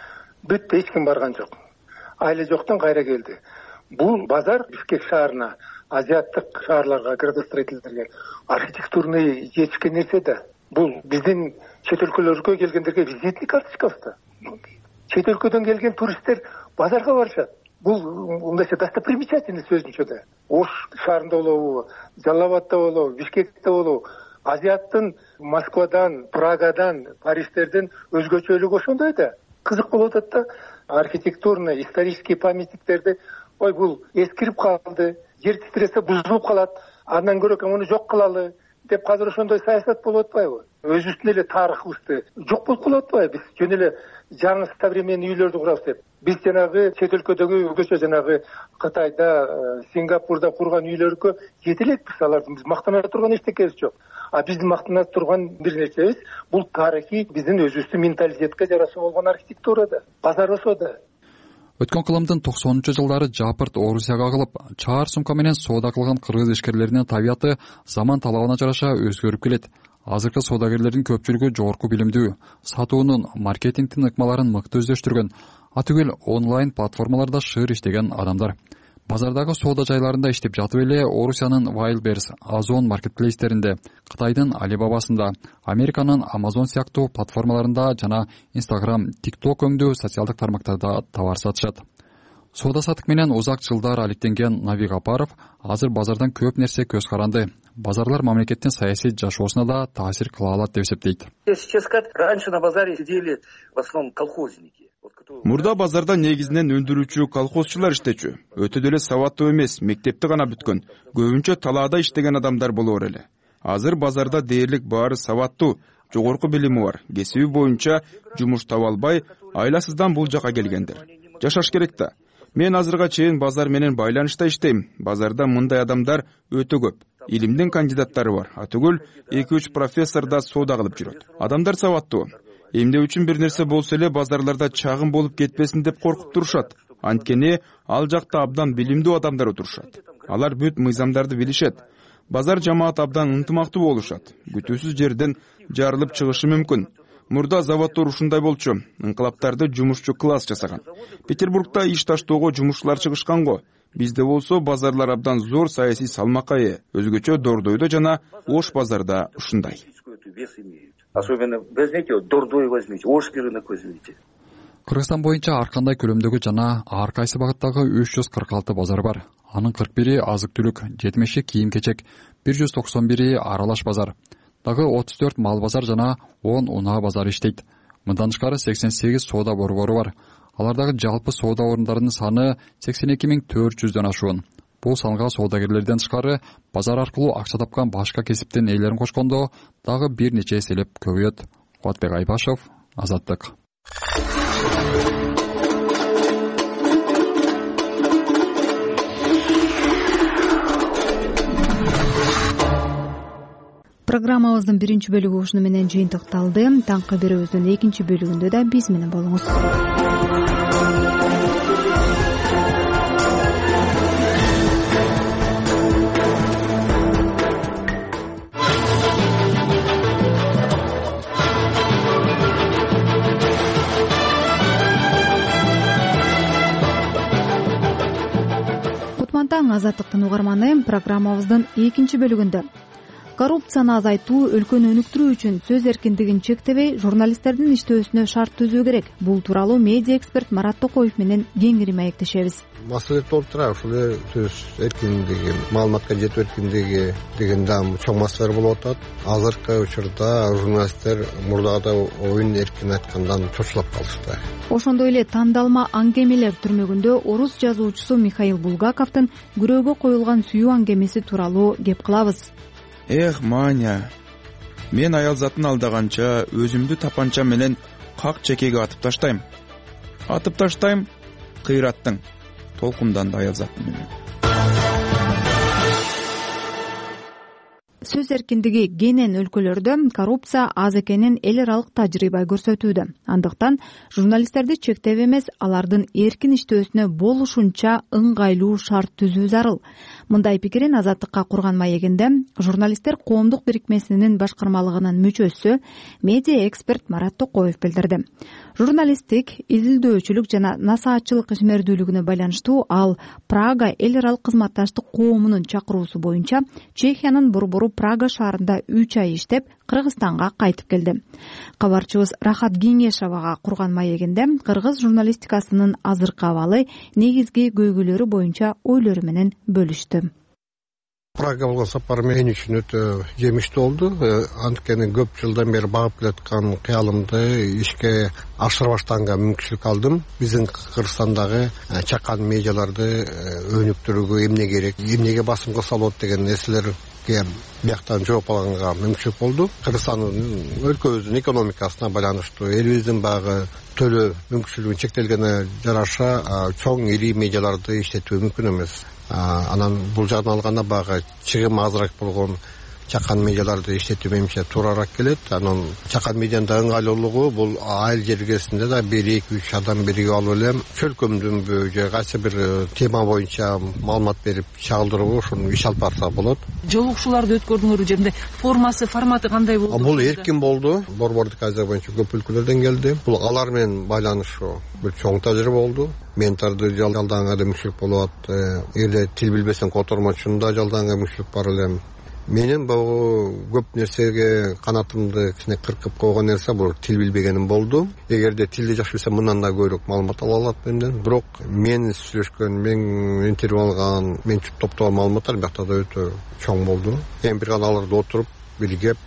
Бүт эч ким барган жок. Айла жоктон кайра келди. Бул базар Бишкек шаарына, азиаттык шаарларга, градостроительдерге архитектурный жетишкен нерсе да. Бул биздин чет өлкөлөргө келгендерге визитный карточкабыз да. Чет өлкөдөн келген туристтер базарга барышат. Бул мындайча достопримечательность өзүнчө да. Ош шаарында болобу, Жалал-Абадта болобу, Бишкекте болобу, азиаттын Москвадан, Прагадан, Париждерден өзгөчөлүгү ошондой да. Кызык болуп атат да. Архитектурный, исторический памятниктерди, ой бул эскирип калды, жер титиресе бузулуп калат, андан көрө муну жок кылалы деп азыр ошондой саясат болуп атпайбы? Өзүбүздүн эле тарыхыбызды жок болуп калып атпайбы? Биз жөн эле жаңы современный үйлөрдү курабыз деп. Биз жанагы чет өлкөдөгү өзгөчө жанагы Кытайда, Сингапурда курган үйлөргө жете элекпиз, алардын биз мактана турган эчтекебиз жок. А биздин мактана турган бир нерсебиз бул тарыхый биздин өзүбүздүн менталитетке жараша болгон архитектура да. Базар ошо да. Өткөн кылымдын токсонунчу жылдары Жапырт Орусияга агылып, чаар сумка менен соода кылган кыргыз ишкерлеринин табияты заман талабына жараша өзгөрүп келет. Азыркы соодагерлердин көпчүлүгү жогорку билимдүү, сатуунун, маркетингдин ыкмаларын мыкты өздөштүргөн, атүгүл онлайн платформаларда шыр иштеген адамдар. Базардагы соода жайларында иштеп жатып эле Орусиянын Wildberries, Озон маркетплейстеринде, Кытайдын Alibabасында, Американын Amazon сыяктуу платформаларында жана Instagram, TikTok өңдүү социалдык тармактарда товар сатышат. Соода саттык менен узак жылдар алектенген Навик Апаров азыр базардан көп нерсе көз каранды. Базарлар мамлекеттин саясий жашоосуна да таасир кыла алат деп эсептейт. Сейчас как раньше на базаре сидели в основном колхозники. Мурда базарда негизинен өндүрүүчү колхозчулар иштечү. Өтө деле сабаттуу эмес, мектепти гана бүткөн, көбүнчө талаада иштеген адамдар болор эле. Азыр базарда дээрлик баары сабаттуу, жогорку билими бар, кесиби боюнча жумуш таба албай, айласыздан бул жака келгендер. Жашаш керек да. Мен азырга чейин базар менен байланышта иштейм. Базарда мындай адамдар өтө көп. Илимдин кандидаттары бар. Атүгүл эки үч профессор да соода кылып жүрөт. Адамдар сабаттуу. Эмне үчүн бир нерсе болсо эле базарларда чагым болуп кетпесин деп коркуп турушат. анткени ал жакта абдан билимдүү адамдар отурушат. Алар бүт мыйзамдарды билишет. Базар жамааты абдан ынтымактуу болушат. Күтүүсүз жерден жарылып чыгышы мүмкүн. Мурда заводдор ушундай болчу. Инкылаптарды жумушчу класс жасаган. Петербургда иш таштоого жумушчулар чыгышкан го. Бизде болсо базарлар абдан зор саясий салмакка ээ. Өзгөчө Дордойдо жана Ош базарда ушундай. Особенно возьмите, Дордой возьмите, Ошский рынок возьмите. Кыргызстан боюнча ар кандай көлөмдөгү жана ар кайсы багыттагы үч жүз кырк алты базар бар. Анын кырк бири азык түлүк, жетимиши кийим кечек, бир жүз токсон бири аралаш базар. Дагы отуз төрт мал базар жана он унаа базар иштейт. Мындан тышкары сексен сегиз соода борбору бар. Алардагы жалпы соода орундарынын саны сексен эки миң төрт жүздөн ашуун. Бул санга соодагерлерден тышкары базар аркылуу акча тапкан башка кесиптин ээлерин кошкондо дагы бир нече эселеп көбөйөт. Кубатбек Айбашев, Азаттык. Программабыздын биринчи бөлүгү ушуну менен жыйынтыкталды. Таңкы берүүбүздүн экинчи бөлүгүндө да биз менен болуңуз. Кутман Азаттыктын угарманы программабыздын экинчи бөлүгүндө коррупцияны азайтуу, өлкөнү өнүктүрүү үчүн сөз эркиндигин чектебей, журналисттердин иштөөсүнө шарт түзүү керек. Бул тууралуу медиа эксперт Марат Токоев менен кеңири маектешебиз. Маселе болуп турат, ушул сөз эркиндиги, маалыматка жетүү эркиндиги деген да чоң маселе болуп атат. Азыркы учурда журналисттер мурдагыдай оюн эркин айткандан чочулап калышты. Ошондой эле тандалма аңгемелер түрмөгүндө орус жазуучусу Михаил Булгаковдун күрөөгө коюлган сүйүү аңгемеси тууралуу кеп кылабыз. Эх, Маня, мен аял затын алдаганча өзүмдү тапанча менен как чекеге атып таштайм. Атып таштайм кыйраттың, толкундан да аял затын менен. Сөз эркиндиги кенен өлкөлөрдө коррупция аз экенин эл аралык тажрыйба көрсөтүүдө. Андыктан журналисттерди чектеп эмес, алардын эркин иштөөсүнө болушунча ыңгайлуу шарт түзүү зарыл. Мындай пикирин Азаттыкка курган маегинде журналисттер коомдук бирикмесинин башкармалыгынын мүчөсү, медиа эксперт Марат Токоев билдирди. Журналисттик, изилдөөчүлүк жана насаатчылык ишмердүүлүгүнө байланыштуу ал Прага эл аралык кызматташтык коомунун чакыруусу боюнча Чехиянын борбору Прага шаарында үч ай иштеп, Кыргызстанга кайтып келди. Кабарчыбыз Рахат Кеңешовага курган маегинде кыргыз журналистикасынын азыркы абалы, негизги көйгөйлөрү боюнча ойлору менен бөлүштү. Прага болгон сапар мен үчүн өтө жемиштүү болду. Анткени көп жылдан бери багып келаткан кыялымды ишке ашырбаштаганга мүмкүнчүлүк алдым. Биздин Кыргызстандагы чакан медиаларды өнүктүрүүгө эмне керек, эмнеге басым кылса болот деген нерселерге бияктан жооп алганга мүмкүнчүлүк болду. Кыргызстандын өлкөбүздүн экономикасына байланыштуу, элибиздин багы төлөө мүмкүнчүлүгү чектелгенине жараша чоң ири медиаларды иштетүү мүмкүн эмес. Анан бул жагдан алганда багы чыгым азыраак болгон чакан медиаларды иштетүү менимче туурараак келет. Анан чакан медианын ыңгайлуулугу бул айыл жергесинде да бир эки үч адам бирге алып эле чөлкөмдүнбү же кайсы бир тема боюнча маалымат берип чагылдырууга ушуну иш алып барса болот. Жолугушууларды өткөрдүңөрбү же формасы, форматы кандай болду? Бул эркин болду. Борбордук Азия боюнча көп өлкөлөрдөн келди. Бул алар менен байланышуу бир чоң тажрыйба болду. Ментарды жалданганга да мүмкүнчүлүк болуп атты. Эгерде тил билбесең котормочуну да жалданганга мүмкүнчүлүк бар эле. Менин бул көп нерсеге канатымды кичине кыркып койгон нерсе бул тил билбегеним болду. Эгерде тилди жакшы билсем, мындан да көбүрөөк маалымат ала алат менден. Бирок мен сүйлөшкөн, мен интервью алган, мен топтогон маалыматтар биякта да өтө чоң болду. Эми бир гана аларды отуруп билгеп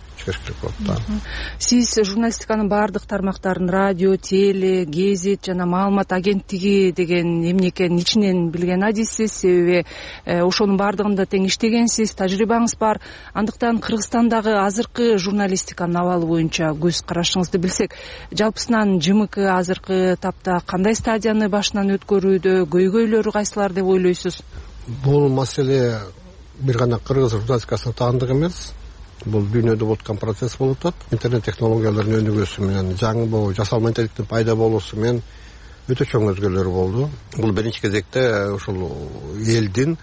Сиз журналистиканын баардык тармактарын, радио, теле, гезит жана маалымат агенттиги деген эмне экенин ичинен билген адиссиз, себеби ошонун баардыгында тең иштегенсиз, тажрыйбаңыз бар. Андыктан Кыргызстандагы азыркы журналистиканын абалы боюнча көз карашыңызды билсек, жалпысынан ЖМК азыркы тапта кандай стадияны башынан өткөрүүдө, көйгөйлөрү кайсылар деп ойлойсуз? Бул маселе бир гана кыргыз журналистикасына таандык эмес. Бул дүйнөдө болуп аткан процесс болуп атат. Интернет технологияларынын өнүгүүсү менен, жаңы бул жасал менталиттин пайда болуусу менен өтө чоң өзгөрүүлөр болду. Бул биринчи кезекте ушул элдин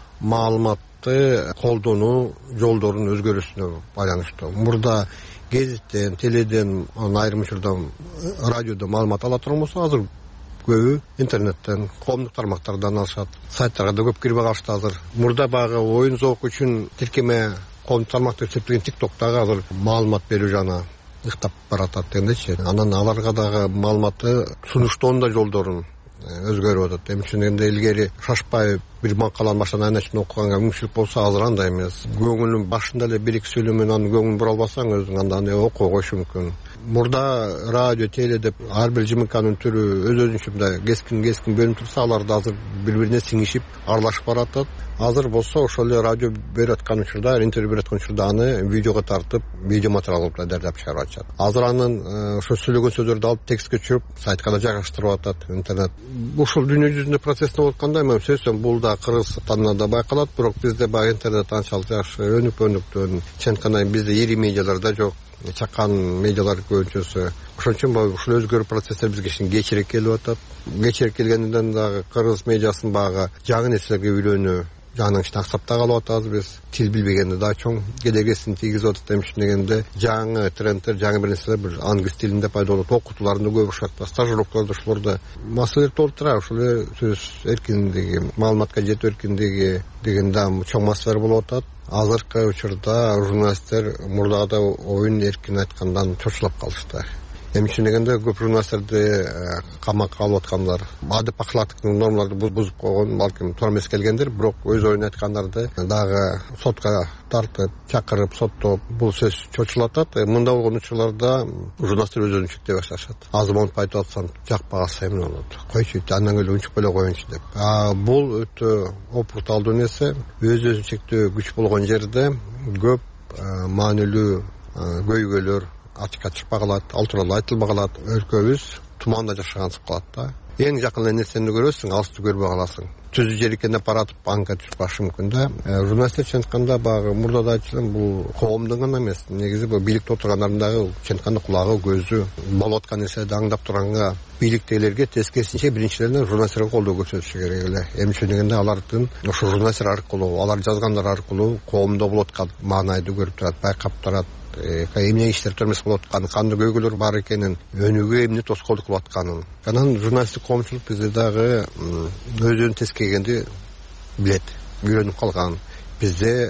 маалыматты колдонуу жолдорунун өзгөрүүсүнө байланыштуу. Мурда гезиттен, теледен, айрым учурда радиодон маалымат ала турмусу, азыр көбү интернеттен, коомдук тармактардан алышат. Сайттарга да көп кирип алышты азыр. Мурда багы оюн зоок үчүн тиркеме коомдук тармакта эсептелген тиктоктагы азыр маалымат берүү жана ыктап баратат дегендечи. Анан аларга дагы маалыматты сунуштоонун да жолдорун өзгөрүп атат. Эми ошондо илгери шашпай бир макаланы баштан аягына чейин окуганга мүмкүнчүлүк болсо, азыр андай эмес. Көңүлүн башында эле бир эки сөйлөм менен анын көңүлүн бура албасаң, өзүң анда окуй коюшуң мүмкүн. Мурда радио, теле деп ар бир жымыканын түрү өз өзүнчө мындай кескин кескин бөлүнүп турса, алар да азыр бири-бирине сиңишип аралашып баратат. Азыр болсо ошол эле радио берип аткан учурда, интервью берип аткан учурда аны видеого тартып, видео материал кылып даярдап чыгарып атышат. Азыр анын ошо сөйлөгөн сөздөрдү алып текстке түшүрүп, сайтка да жайгаштырып атат интернет. Ушул дүйнө жүзүндө процессин болуп атканда, мен сөзсөм бул да Кыргызстанда да байкалат, бирок бизде баягы интернет анчалык жакшы өнүп өнүктөн, чынтканда бизде ири медиалар да жок, чакан медиалар көбүнчөсү. Ошон үчүн ушул өзгөрүү процесстер бизге кичине кечирээк келип атат. Кечирээк келгенден дагы кыргыз медиасын багы жаңы нерселерге үйлөнүү жанын ичине аксап да калып атабыз биз. Тил билбегенде да чоң кедергисин тийгизип атат. Эми дегенде жаңы трендтер, жаңы бир нерселер бир англис тилинде пайда болот. Окутууларында көп ушакта, стажировкаларда ушуларда маселелер толтура. Ушул сөз эркиндиги, маалыматка жетүү эркиндиги дегенде чоң маселелер болуп атат. Азыркы учурда журналисттер мурдагыдай оюн эркин айткандан чочулап калышты. Эми дегенде көп журналисттерди камакка алып аткандар, адеп акылаттык нормаларды бузуп койгон, балким туура эмес келгендер, бирок өз оюн айткандарды дагы сотко тартып, чакырып, соттоп, бул сөз чочулатат. Мында болгон учурларда журналисттер өз өзүн чектей башташат. Азыр монтип айтып атсам, жакпагаса эми болот. Койчу, андан эле унчук эле коеюнчу деп. А бул өтө опурталдуу нерсе. Өз өзүн чектөө күч болгон жерде көп маанилүү көйгөйлөр ачыкка чыкпай калат, ал тууралуу айтылбай калат. Өлкөбүз туманда жашагансып калат да. Эң жакын эле нерсени көрөсүң, алысты көрбөй каласың. Түздү жер экенде паратып анка түшүп калышы мүмкүн да. Журналисттер чынтканда багы мурда да айтылган, бул коомдун гана эмес, негизи бул бийликте отургандар дагы чынтканда кулагы, көзү болуп аткан нерселерди аңдап турганга, бийликтегилерге тескерисинче биринчилерден журналисттерге колдоо көрсөтүшү керек эле. Эми дегенде алардын ошо журналисттер аркылуу, алар жазгандар аркылуу коомдо болуп аткан маанайды көрүп турат, байкап турат. Эмне иштер төрмөс болуп атканын, кандай көйгөйлөр бар экенин, өнүгүү эмне тоскоолдук кылып атканын. Анан журналисттик коомчулук бизде дагы өзүнүн тескегенди билет, үйрөнүп калган. Бизде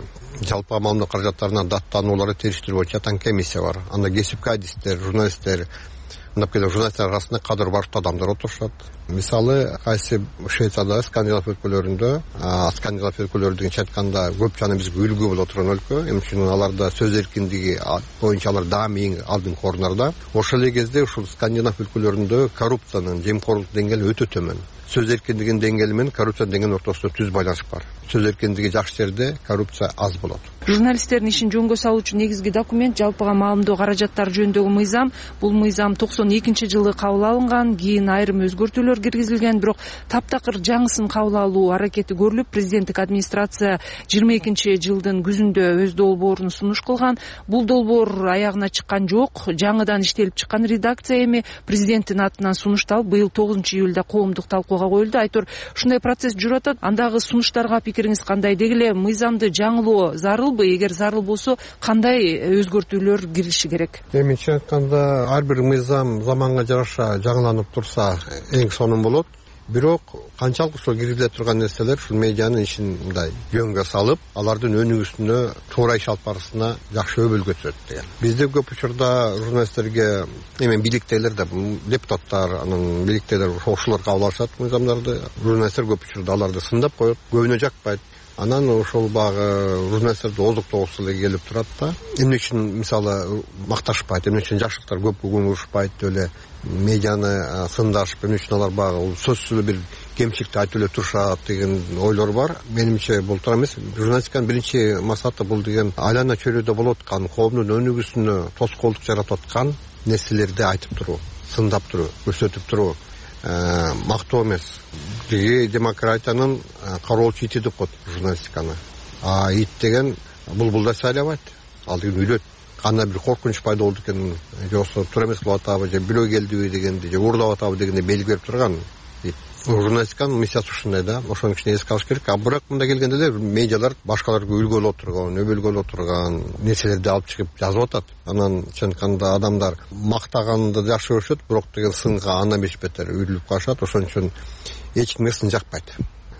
жалпы маалымат каражаттарына даттанууларды териштирүү боюнча атан комиссия бар. Анда кесипкай адистер, журналисттер, мындап келе журналисттер арасында кадыр баштуу адамдар отурушат. Мисалы, кайсы Швецияда, Скандинав өлкөлөрүндө, Скандинав өлкөлөрү дегенче айтканда көп жана бизге үлгү боло турган өлкө. Эми ушуну аларда сөз эркиндиги боюнча алар даами эң алдыңкы орундарда. Ошол эле кезде ушул Скандинав өлкөлөрүндө коррупциянын, жемкорлук деңгээли өтө төмөн. Сөз эркиндигинин деңгээли менен коррупция деңгээлинин ортосунда түз байланыш бар. Сөз эркиндиги жакшы жерде коррупция аз болот. Журналисттердин ишин жөнгө салуучу негизги документ жалпыга маалымдоо каражаттары жөнүндөгү мыйзам. Бул мыйзам токсон экинчи жылы кабыл алынган, кийин айрым өзгөртүүлөр киргизилген, бирок таптакыр жаңысын кабыл алуу аракети көрүлүп, президенттик администрация жыйырма экинчи жылдын күзүндө өз долбоорун сунуш кылган. Бул долбоор аягына чыккан жок. Жаңыдан иштелип чыккан редакция эми президенттин атынан сунушталып, быйыл тогузунчу июлда коомдук талкууга коюлду. Айтор, ушундай процесс жүрүп атат. Андагы сунуштарга пикириңиз кандай? Деги эле мыйзамды жаңылоо зарылбы? Эгер зарыл болсо, кандай өзгөртүүлөр кириши керек? Эми айтканда, ар бир мыйзам заманга жараша жаңыланып турса, эң сонун болот. Бирок канчалык ошол киргизиле турган нерселер ушул медианын ишин мындай жөнгө салып, алардын өнүгүүсүнө, туура иш алып барышына жакшы өбөл көтөрөт деген. Бизде көп учурда журналисттерге, эми бийликтегилер да, депутаттар, анан бийликтегилер ошолор кабыл алышат мыйзамдарды. Журналисттер көп учурда аларды сындап коет, көбүнө жакпайт. Анан ошол багы журналисттерди оздуктогусу эле келип турат да. Эмне үчүн мисалы макташпайт, эмне үчүн жакшылыктар көп көңүл бурушпайт, эле медианы сындашып, эмне үчүн алар багы сөзсүз бир кемчиликти айтып эле турушат деген ойлор бар. Менимче бул туура эмес. Журналистиканын биринчи максаты бул деген айлана чөйрөдө болуп аткан, коомдун өнүгүүсүнө тоскоолдук жаратып аткан нерселерди айтып туруу, сындап туруу, көрсөтүп туруу. Мактоо эмес. Биги демократиянын кароолчу ити деп коет журналистиканы. А ит деген булбулдай сайлабайт. Ал деген үйлөт. кандай бир коркунуч пайда болду экен, же болбосо туура эмес кылып атабы, же бирөө келдиби дегенди, же уурдап атабы дегенди белги берип турган. Журналистиканын миссиясы ушундай да, ошонун ичинде эске алыш керек. А бирок мында келгенде эле медиалар башкаларга үлгү боло турган, өбөлгө боло турган нерселерди алып чыгып жазып атат. Анан чыныканда адамдар мактаганды жакшы көрүшөт, бирок деген сынга андан беш бетер үйрүлүп калышат. Ошон үчүн эч кимге сын жакпайт.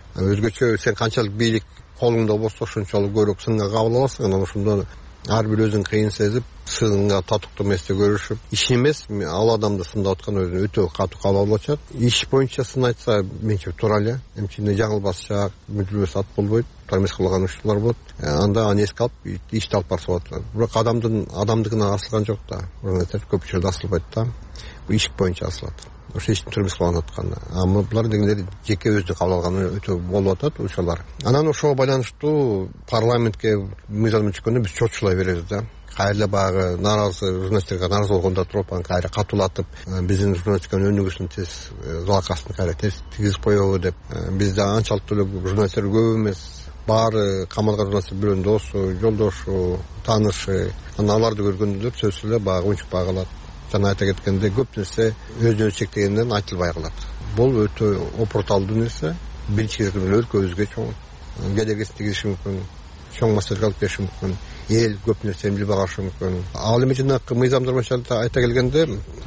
Өзгөчө сен канчалык бийлик колуңда болсо ошончолук көбүрөөк сынга кабыл аласың. Анан ошондо ар бир өзүн кыйын сезип, сынга татыктуу эмести көрүшүп, иш эмес, ал адамды сындап аткан өзүн өтө катуу кабыл алып атышат. Иш боюнча сын айтса, менче туура эле. Эмчине жаңылбасчак, мүдүрбөс ат болбойт, туура эмес кылган учурлар болот. Анда аны эске алып, ишти алып барса болот. Бирок адамдын адамдыгына асылган жок да. Көп учурда асылбайт да. Бул иш боюнча асылат. Ошо эч туура эмес кылган атканда. А булар дегендер жеке өзү кабыл алган өтө болуп атат учурлар. Анан ошого байланыштуу парламентке мыйзам чыкканда биз чочулай беребиз да. Кайра багы нааразы журналисттерге нааразы болгондо туруп, анан кайра катуулатып, биздин журналистиканын өнүгүүсүн тез залакасын кайра тез тийгизип коебу деп. Бизде анчалык деле журналисттер көп эмес. Баары камалган журналисттер бирөөнүн досу, жолдошу, таанышы. Анан аларды көргөндө сөзсүз эле багы унчуп калат. Жана айта кеткенде көп нерсе өзүнө чектегенден айтылбай калат. Бул өтө опурталдуу нерсе. Биринчи кезекте өлкөбүзгө чоң кедергисин тийгизиши мүмкүн, чоң маселеге алып келиши мүмкүн. Эл көп нерсени билбей калышы мүмкүн. Ал эми жанагы мыйзамдар боюнча айта келгенде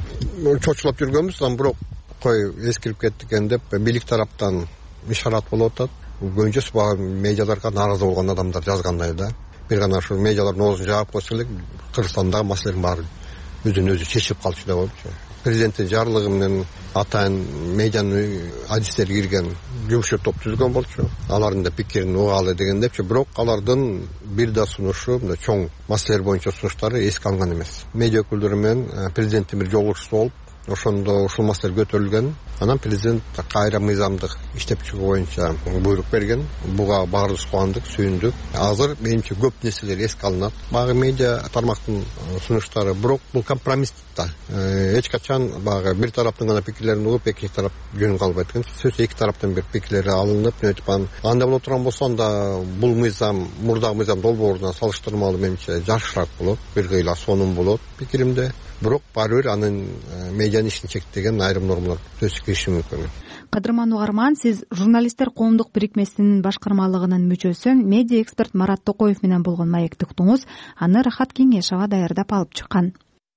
чочулап жүргөнбүз, анан бирок кой эскирип кетти экен деп бийлик тараптан ишарат болуп атат. Көбүнчөсү багы медиаларга нааразы болгон адамдар жазгандай да. Бир гана ошо медиалардын оозун жаап койсо эле Кыргызстандагы маселенин баары өзүн өзү чечип калчу деп болчу. Президенттин жарлыгы менен атайын медианын адистери кирген жумушчу топ түзүлгөн болчу. Алардын да пикирин угалы дегендепчи, бирок алардын бир да сунушу, мындай чоң маселелер боюнча сунуштары эске алынган эмес. Медиа өкүлдөрү менен президенттин бир жолугушуусу болуп, ошондо ушул маселе көтөрүлгөн. Анан президент кайра мыйзамдык иштеп чыгуу боюнча буйрук берген. Буга баарыбыз кубандык, сүйүндүк. Азыр менимче көп нерселер эске алынат. Багы медиа тармактын сунуштары, бирок бул компромисс да. Эч качан багы бир тараптын гана пикирлерин угуп, экинчи тарап жөнүн калбайт экен. Сөз эки тараптан бир пикирлери алынып, өтүп анан андай боло турган болсо, анда бул мыйзам мурдагы мыйзам долбоорунан салыштырмалуу менимче жакшыраак болот. Бир кыйла сонун болот пикиримде. Бирок баары бир анын медианын ишин чектеген айрым нормалар төсүп кириши мүмкүн. Кадырман Угарман, сиз журналисттер коомдук бирикмесинин башкармалыгынын мүчөсү, медиа эксперт Марат Токоев менен болгон маекти уктуңуз. Аны Рахат Кеңешова даярдап алып чыккан.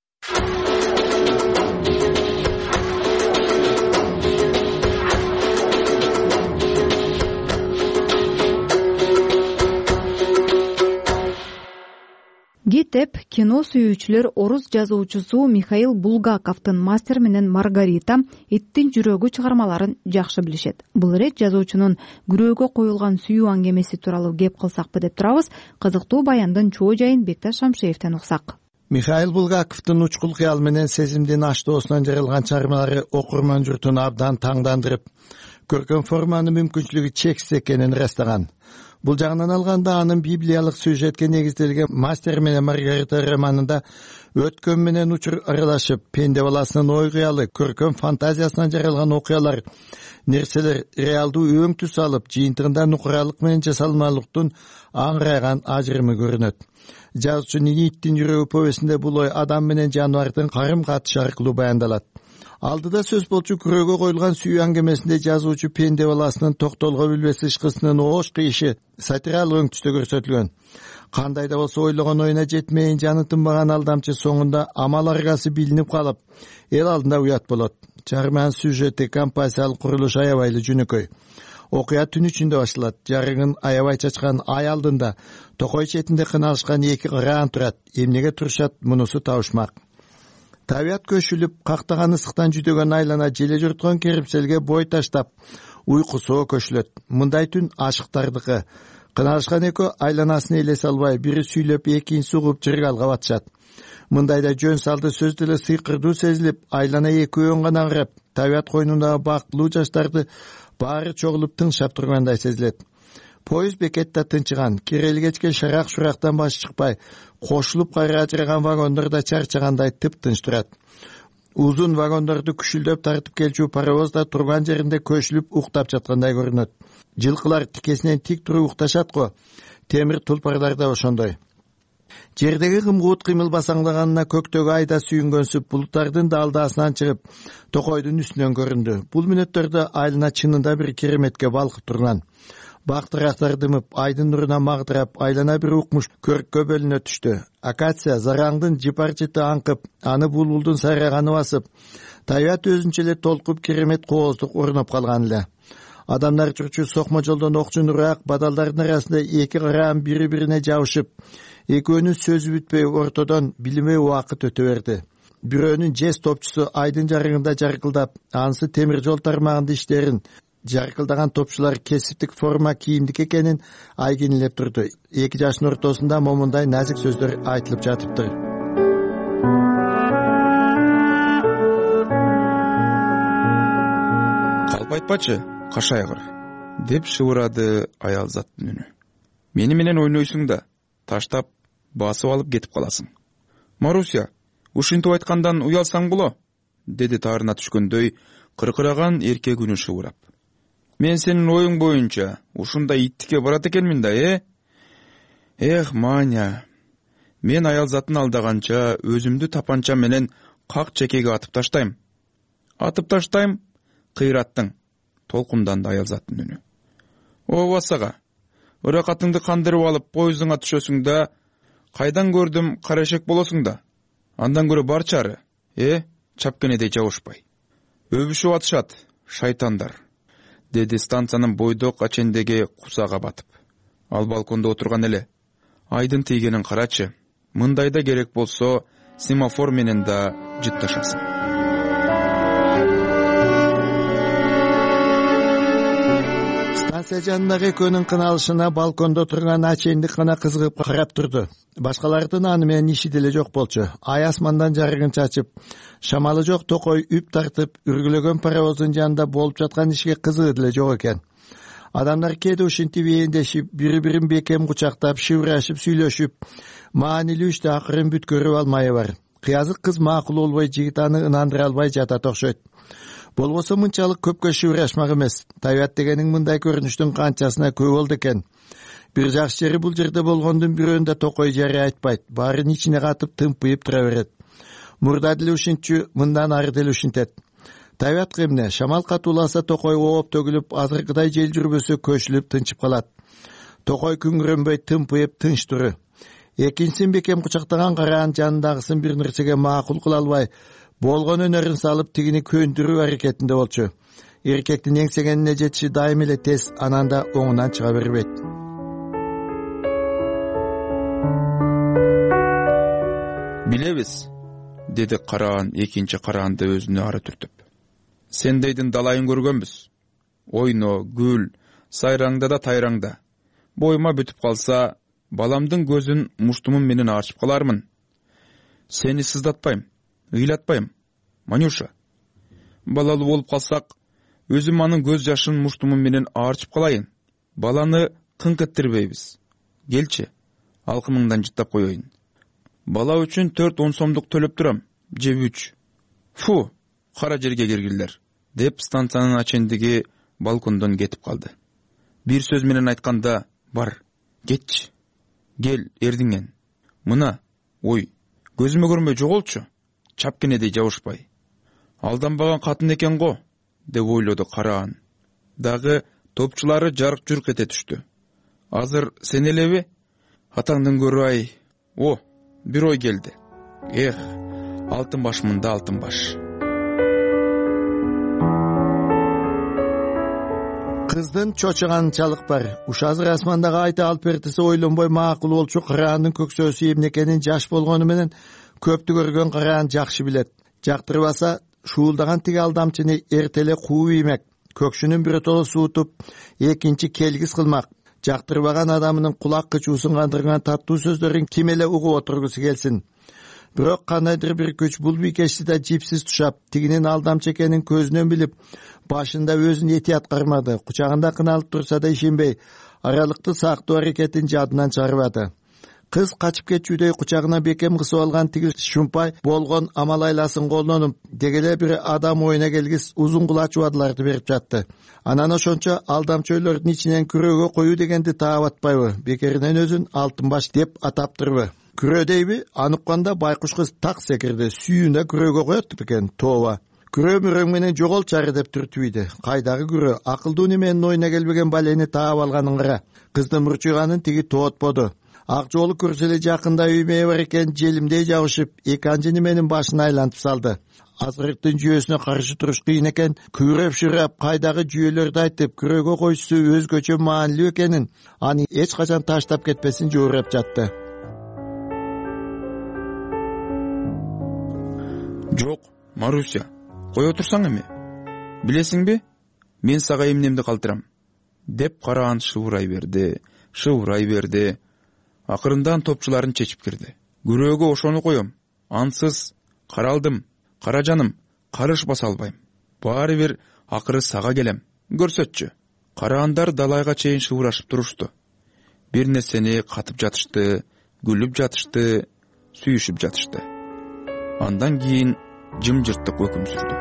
Гитеп кино сүйүүчүлөр орус жазуучусу Михаил Булгаковдун Мастер менен Маргарита, Иттин жүрөгү чыгармаларын жакшы билишет. Бул ирет жазуучунун күрөөгө коюлган сүйүү аңгемеси тууралуу кеп кылсакпы деп турабыз. Кызыктуу баяндын чоо жайын Бекташ Шамшеевден уксак. Михаил Булгаковдун учкул кыял менен сезимдин аштоосунан жаралган чыгармалары окурман журтун абдан таңдандырып, көркөм форманын мүмкүнчүлүгү чексиз экенин ырастаган. Бул жагынан алганда анын библиялык сюжетке негизделген Мастер менен Маргарита романында өткөн менен учур аралашып, пенде баласынын ой кыялы, көркөм фантазиясынан жаралган окуялар, нерселер реалдуу өң түс алып, жыйынтыгында нукуралык менен жасалмалыктын аңырайган ажырымы көрүнөт. Жазуучунун Иттин жүрөгү повестинде бул ой адам менен жаныбардын карым катышы аркылуу баяндалат. Алдыда сөз болчу күрөөгө коюлган сүйүү аңгемесинде жазуучу пенде баласынын токтолго билбес ышкысынын оош кыйышы сатиралык өң түстө көрсөтүлгөн. Кандай да болсо ойлогон оюна жетмейин жаны тынбаган алдамчы соңунда амал аргасы билинип калып, эл алдында уят болот. Чыгарманын сюжети, композициялык курулушу аябай эле жөнөкөй. Окуя түн ичинде башталат. Жарыгын аябай чачкан ай алдында токой четинде кыналышкан эки ыран турат. Эмнеге турушат, мунусу табышмак. Табият көшүлүп, кактаган ысыктан жүдөгөн айлана желе журткон керипселге бой таштап, уйкусоо көшүлөт. Мындай түн ашыктардыкы. Кыналышкан экөө айланасын элесе албай, бири сүйлөп, экинчиси угуп жыргалга батышат. Мындайда жөн салды сөз деле сыйкырдуу сезилип, айлана экөөн гана аңырап, табият койнундагы бактылуу жаштарды баары чогулуп тыңшап тургандай сезилет. Поезд бекетте тынчыган, кирелгечке шарак-шурактан баш чыкпай, кошулуп кайра ажыраган вагондордо чарчагандай тып-тынч турат. Узун вагондорду күшүлдөп тартып келчү паровоз да турган жеринде көшүлүп уктап жаткандай көрүнөт. Жылкылар тикесинен тик туруп укташат го, темир тулпарлар да ошондой. жердеги кымгуут кыймыл басаңдаганына көктөгү айда сүйүнгөнсүп булуттардын далдаасынан чыгып токойдун үстүнөн көрүндү. Бул мүнөттөрдө айылына чынында бир кереметке балкып турган. Бак тарактар дымып, айдын нурунан магдырап, айлана бир укмуш көрккө бөлүнө түштү. Акация зараңдын жыпар-жыты аңкып, аны булбулдун сайраганы басып, табият өзүнчө эле толкуп керемет кооздук орноп калган эле. Адамдар чурчу сокмо жолдон окчун ураак бадалдардын арасында эки караан бири-бирине жабышып, экөөнүн сөзү бүтпөй ортодон билинбей убакыт өтө берди. Бирөөнүн жез топчусу айдын жарыгында жаркылдап, анысы темир жол тармагында иштерин жаркылдаган топчулар кесиптик форма кийимдик экенин айгинелеп турду. Эки жаштын ортосунда момундай назик сөздөр айтылып жатыптыр. Калп айтпачы, кашайгыр, деп шыбырады аял заттын үнү. Мени менен ойнойсуң да, таштап, басып алып кетип каласың. Маруся, ушинтип айткандан уялсаң боло, деди таарына түшкөндөй кыркыраган эркек үнү шыбырап. Мен сенин оюң боюнча ушундай иттикке барат экенмин да, э? Эх, Маня, мен аял затын алдаганча өзүмдү тапанча менен как чекеге атып таштайм. Атып таштайм, кыйраттың, толкунданды аял заттын үнү. Ооба сага, ыракатыңды кандырып алып поездыңа түшөсүң да, кайдан көрдүм карашек болосуң да. Андан көрө бар чары, э, чапкенедей жабышпай. Өбүшүп атышат, шайтандар, деди станциянын бойдок ачендеги кусага батып. Ал балкондо отурган эле. Айдын тийгенин карачы. Мындайда керек болсо, семафор менен да жытташасың. Станция жанындагы экөөнүн кыналышына балкондо турган ачендик гана кызыгып карап турду. Башкалардын аны менен иши деле жок болчу. Ай асмандан жарыгын чачып, шамалы жок токой үп тартып, үргүлөгөн паровоздун жанында болуп жаткан ишке кызыгы деле жок экен. Адамдар кээде ушинтип эендешип, бири-бирин бекем кучактап, шыбырашып, сүйлөшүп, маанилүү иште акырын бүткөрүп алмайы бар. Кыязык кыз макул болбой, жигит аны ынандыра албай жатат окшойт. Болбосо мынчалык көпкө шыбырашмак эмес. Табият дегениң мындай көрүнүштүн канчасына көп болду экен. Бир жакшы жери бул жерде болгондун бирөөндө токой жери айтпайт. Баарын ичине катып тымпыйып тура берет. Мурда деле ушинчү, мындан ары деле ушинтет. Табият кемне, шамал катууласа токой ооп төгүлүп, азыркыдай жел жүрбөсө көчүлүп тынчып калат. Токой күңүрөнбөй тымпыйып тынч туру. Экинчисин бекем кучактаган караан жанындагысын бир нерсеге макул кыла албай, болгон өнөрүн салып тигини көндүрүү аракетинде болчу. Эркектин эңсегенине жетиши дайым эле тез, анан да оңунан чыга бербейт. Билебиз, деди караан экинчи караанды өзүнө ары түртүп. Сендейдин далайын көргөнбүз. Ойно, гүл, сайраңда да тайраңда. Боюма бүтүп калса, баламдын көзүн муштумум менен ачып калармын. Сени сыздатпайм, ыйлатпайм, Манюша. Балалуу болуп калсак, өзүм анын көз жашын муштумум менен аарчып калайын. Баланы кыңк эттирбейбиз. Келчи, алкымыңдан жыттап коеюн. Бала үчүн төрт он сомдук төлөп турам, же үч. Фу, кара жерге киргилер, деп станциянын ачендиги балкондон кетип калды. Бир сөз менен айтканда, бар, кетчи. Кел, эрдиңен. Мына, ой, көзүмө көрмөй жоголчу, чапкенедей жабышпай. Алданбаган катын экен го, деп ойлоду караан. Дагы топчулары жарк-журк эте түштү. Азыр сен элеби? Атаңдын көрү ай. О, бир ой келди. Эх, алтын башмында алтын баш. Кыздын чочуганчалык бар. Уш азыр асмандагы айта алып бертиси ойлонбой макул болчу караандын көксөөсү эмне экенин жаш болгону менен көптү көргөн караан жакшы билет. Жактырбаса, шуулдаган тиги алдамчыны эртеле кууп иймек. Көкшүнүн биротоло суутуп, экинчи келгис кылмак. Жактырбаган адамынын кулак кычуусун кандырган таттуу сөздөрүн ким эле угуп отургусу келсин. Бирок кандайдыр бир күч бул бийкешти да жипсиз тушап, тигинин алдамчы экенин көзүнөн билип, башында өзүн этият кармады. Кучагында кыналып турса да ишенбей, аралыкты сактоо аракетин жадынан чыгарбады. Кыз качып кетчүдөй кучагына бекем кысып алган тиги шумпай болгон амал айласын колдонуп, дегеле бир адам оюна келгис узун кулач убадыларды берип жатты. Анан ошончо алдамчөйлөрдүн ичинен күрөөгө коюу дегенди таап атпайбы, бекеринен өзүн алтын баш деп атаптырбы. күрөө дейби? Аны укканда байкуш кыз так секирди, сүйүндө күрөөгө коет экен. Тооба. Күрөө мөрөң менен жоголчары деп түртүбүйдү. Кайдагы күрөө? Акылдуу неменин оюна келбеген балени таап алганын кара. Кыздын мурчуйганын тиги тоотподу. Ак жолу көрсө эле жакында үймө бар экен, желимдей жабышып, эки анчы неменин башын айлантып салды. Азгырыктын жүйөсүнө каршы туруш кыйын экен. Күрөп-шүрөп, кайдагы жүйөлөрдү айтып, күрөөгө койсу өзгөчө маанилүү экенин, аны эч качан таштап кетпесин жоорап жатты. Жок, Маруся, кое турсаң эми. Билесиңби? Мен сага эмнемди калтырам, деп караан шыбурай берди, шыбурай берди. Акырындан топчуларын чечип кирди. Күрөөгө ошону коем. Ансыз каралдым. Кара жаным, карышпаса албайм. Баары бир акыры сага келем. Көрсөтчү. Караандар далайга чейин шыбурашып турушту. Бир нерсени катып жатышты, күлүп жатышты, сүйүшүп жатышты. Андан кийин жымжырттык өкүм сүрдү.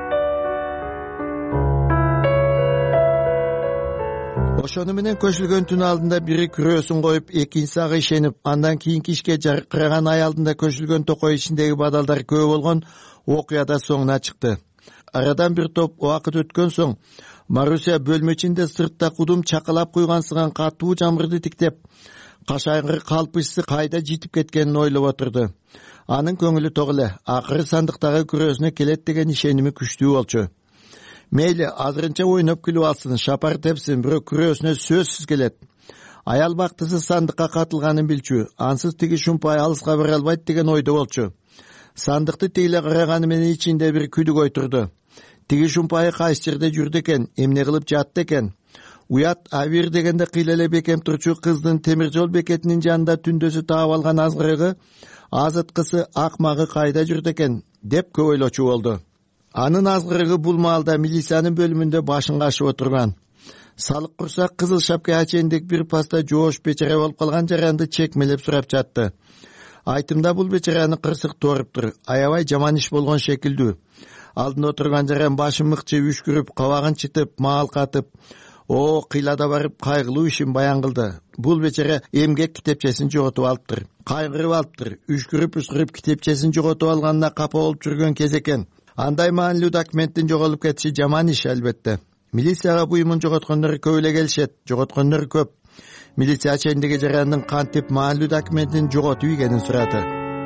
Ошону менен көчүлгөн түн алдында бири күрөөсүн коюп, экинчиси ага ишенип, андан кийинки ишке жаркыраган ай алдында көчүлгөн токой ичиндеги бадалдар көп болгон окуяда соңуна чыкты. Арадан бир топ убакыт өткөн соң Маруся бөлмө ичинде сыртта кудум чакалап куйгансыган катуу жамгырды тиктеп, кашайгы калпычысы кайда житип кеткенин ойлоп отурду. Анын көңүлү ток эле, акыры сандыктагы күрөөсүнө келет деген ишеними күчтүү болчу. Мейли азырынча ойноп күлүп алсын, шапар тепсин, бирок күрөөсүнө сөзсүз келет. Аял бактысы сандыкка катылганын билчү, ансыз тиги шумпай алыска бара албайт деген ойдо болчу. Сандыкты тегиле караганы менен ичинде бир күдүк ойтурду. Тиги шумпайы кайсы жерде жүрдү экен, эмне кылып жатты экен? Уят авир дегенде кыйла эле бекем турчу кыздын темир жол бекетинин жанында түндөсү таап алган азгырыгы, азыткысы, акмагы кайда жүрдү экен деп көп ойлочу болду. Анын азгырыгы бул маалда милициянын бөлүмүндө башын кашып отурган. Салык курсак кызыл шапка ачендик бир паста жоош бечара болуп калган жаранды чекмелеп сурап жатты. Айтымда бул бечараны кырсык тооруптур, аябай жаман иш болгон шекилдүү. Алдында отурган жаран башын мыкчы үшкүрүп, кабагын чытып, маал катып, о, кыйлада барып кайгылуу ишин баян кылды. Бул бечара эмгек китепчесин жоготуп алыптыр. Кайгырып алыптыр, үшкүрүп-үшкүрүп китепчесин жоготуп алганына капа болуп жүргөн кез экен. Андай маанилүү документтин жоголуп кетиши жаман иш албетте. Милицияга буюмун жоготкондор көп эле келишет, жоготкондор көп. Милиция ачендиги жарандын кантип маанилүү документин жоготуп ийгенин сурады.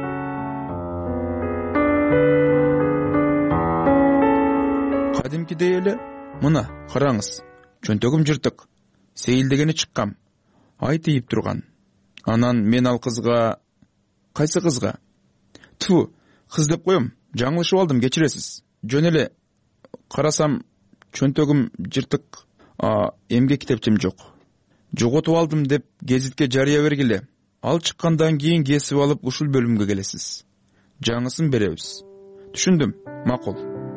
Кадимкидей эле, мына караңыз, чөнтөгүм жыртык, сейилдегени чыккам, ай тийип турган. Анан мен ал кызга, кайсы кызга? Ту, кыз деп коем, жаңылышып алдым, кечиресиз. Жөн эле карасам чөнтөгүм жыртык, а эмгек китепчем жок. Жоготуп алдым деп гезитке жарыя бергиле. Ал чыккандан кийин кесип алып ушул бөлүмгө келесиз. Жаңысын беребиз. Түшүндүм, макул.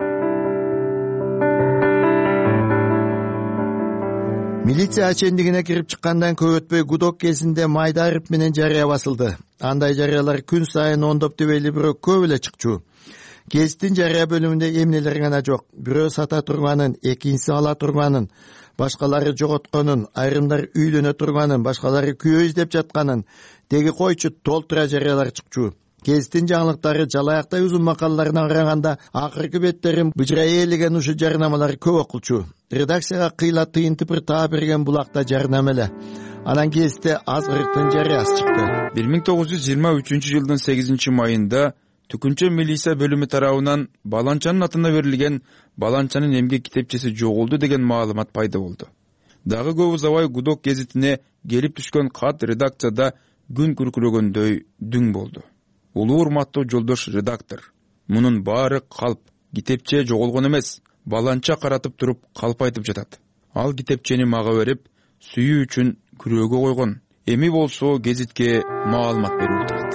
Милиция ачендигине кирип чыккандан көп өтпөй гудок кезинде майда арып менен жарыя басылды. Андай жарыялар күн сайын ондоп дебейли, бирок көп эле чыкчу. Гезиттин жарыя бөлүмүндө эмнелер гана жок. Бирөө сата турганын, экинчиси ала турганын, башкалары жоготконун, айрымдар үйлөнө турганын, башкалары күйөө издеп жатканын, деги койчу толтура жарыялар чыкчу. Гезиттин жаңылыктары жалаяктай узун макалаларына караганда акыркы беттерин быжырай ээлеген ушу жарнамалар көп окулчу. Редакцияга кыйла тыйын тыпыр таа берген булакта жарнама эле. Анан гезитте азгырыктын жарыясы чыкты. бир миң тогуз жүз жыйырма үчүнчү жылдын сегизинчи майында Түкүнчө милиция бөлүмү тарабынан Баланчанын атына берилген Баланчанын эмгек китепчеси жоголду деген маалымат пайда болду. Дагы көп узабай гудок гезитине келип түшкөн кат редакцияда күн күркүрөгөндөй дүң болду. Улуу урматтуу жолдош редактор, мунун баары калп, китепче жоголгон эмес, Баланча каратып туруп калп айтып жатат. Ал китепчени мага берип, сүйүү үчүн күрөөгө койгон. Эми болсо гезитке маалымат берип турат.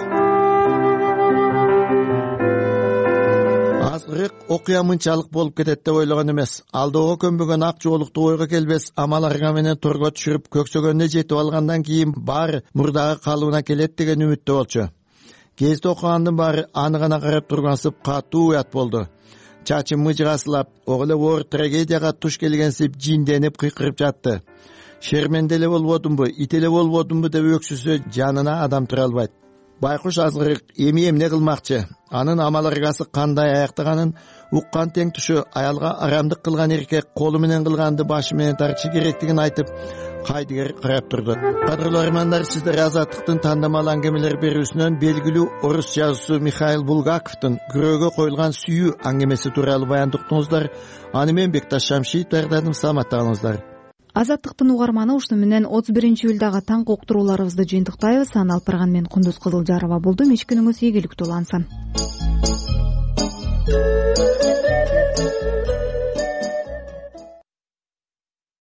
Азгырык окуя мынчалык болуп кетет деп ойлогон эмес. Алдоого көнбөгөн ак жоолукту ойго келбес амаларга менен торго түшүрүп көксөгөнүнө жетип алгандан кийин баары мурдагы калыбына келет деген үмүттө болчу. Гезит окугандын баары аны гана карап тургансып катуу уят болду. Чачы мыжыгасылап, оголе оор трагедияга туш келгенсип жинденип кыйкырып жатты. Шерменделе болбодумбу, ит эле болбодумбу деп өксүсө жанына адам тура албайт. байкуш азгырык эми эмне кылмакчы, анын амал ыргасы кандай аяктаганын уккан тең түшү аялга арамдык кылган эркек колу менен кылганды башы менен тартышы керектигин айтып кайдыгер карап турду. Кадырлуу армандар, сиздер Азаттыктын тандамал аңгемелер берүүсүнөн белгилүү орус жазуучусу Михаил Булгаковдун күрөөгө коюлган сүйүү аңгемеси тууралуу баяндоо уктуңуздар. Аны мен Бекташ Шамшиев даярдадым. Саламатта калыңыздар. Азаттыктын угарманы ушуну менен отуз биринчи июлдагы таңкы уктурууларыбызды жыйынтыктайбыз. Аны алып барган мен Кундуз Кызылжарова болдум. Эч күнүңүз ийгиликтүү улансын.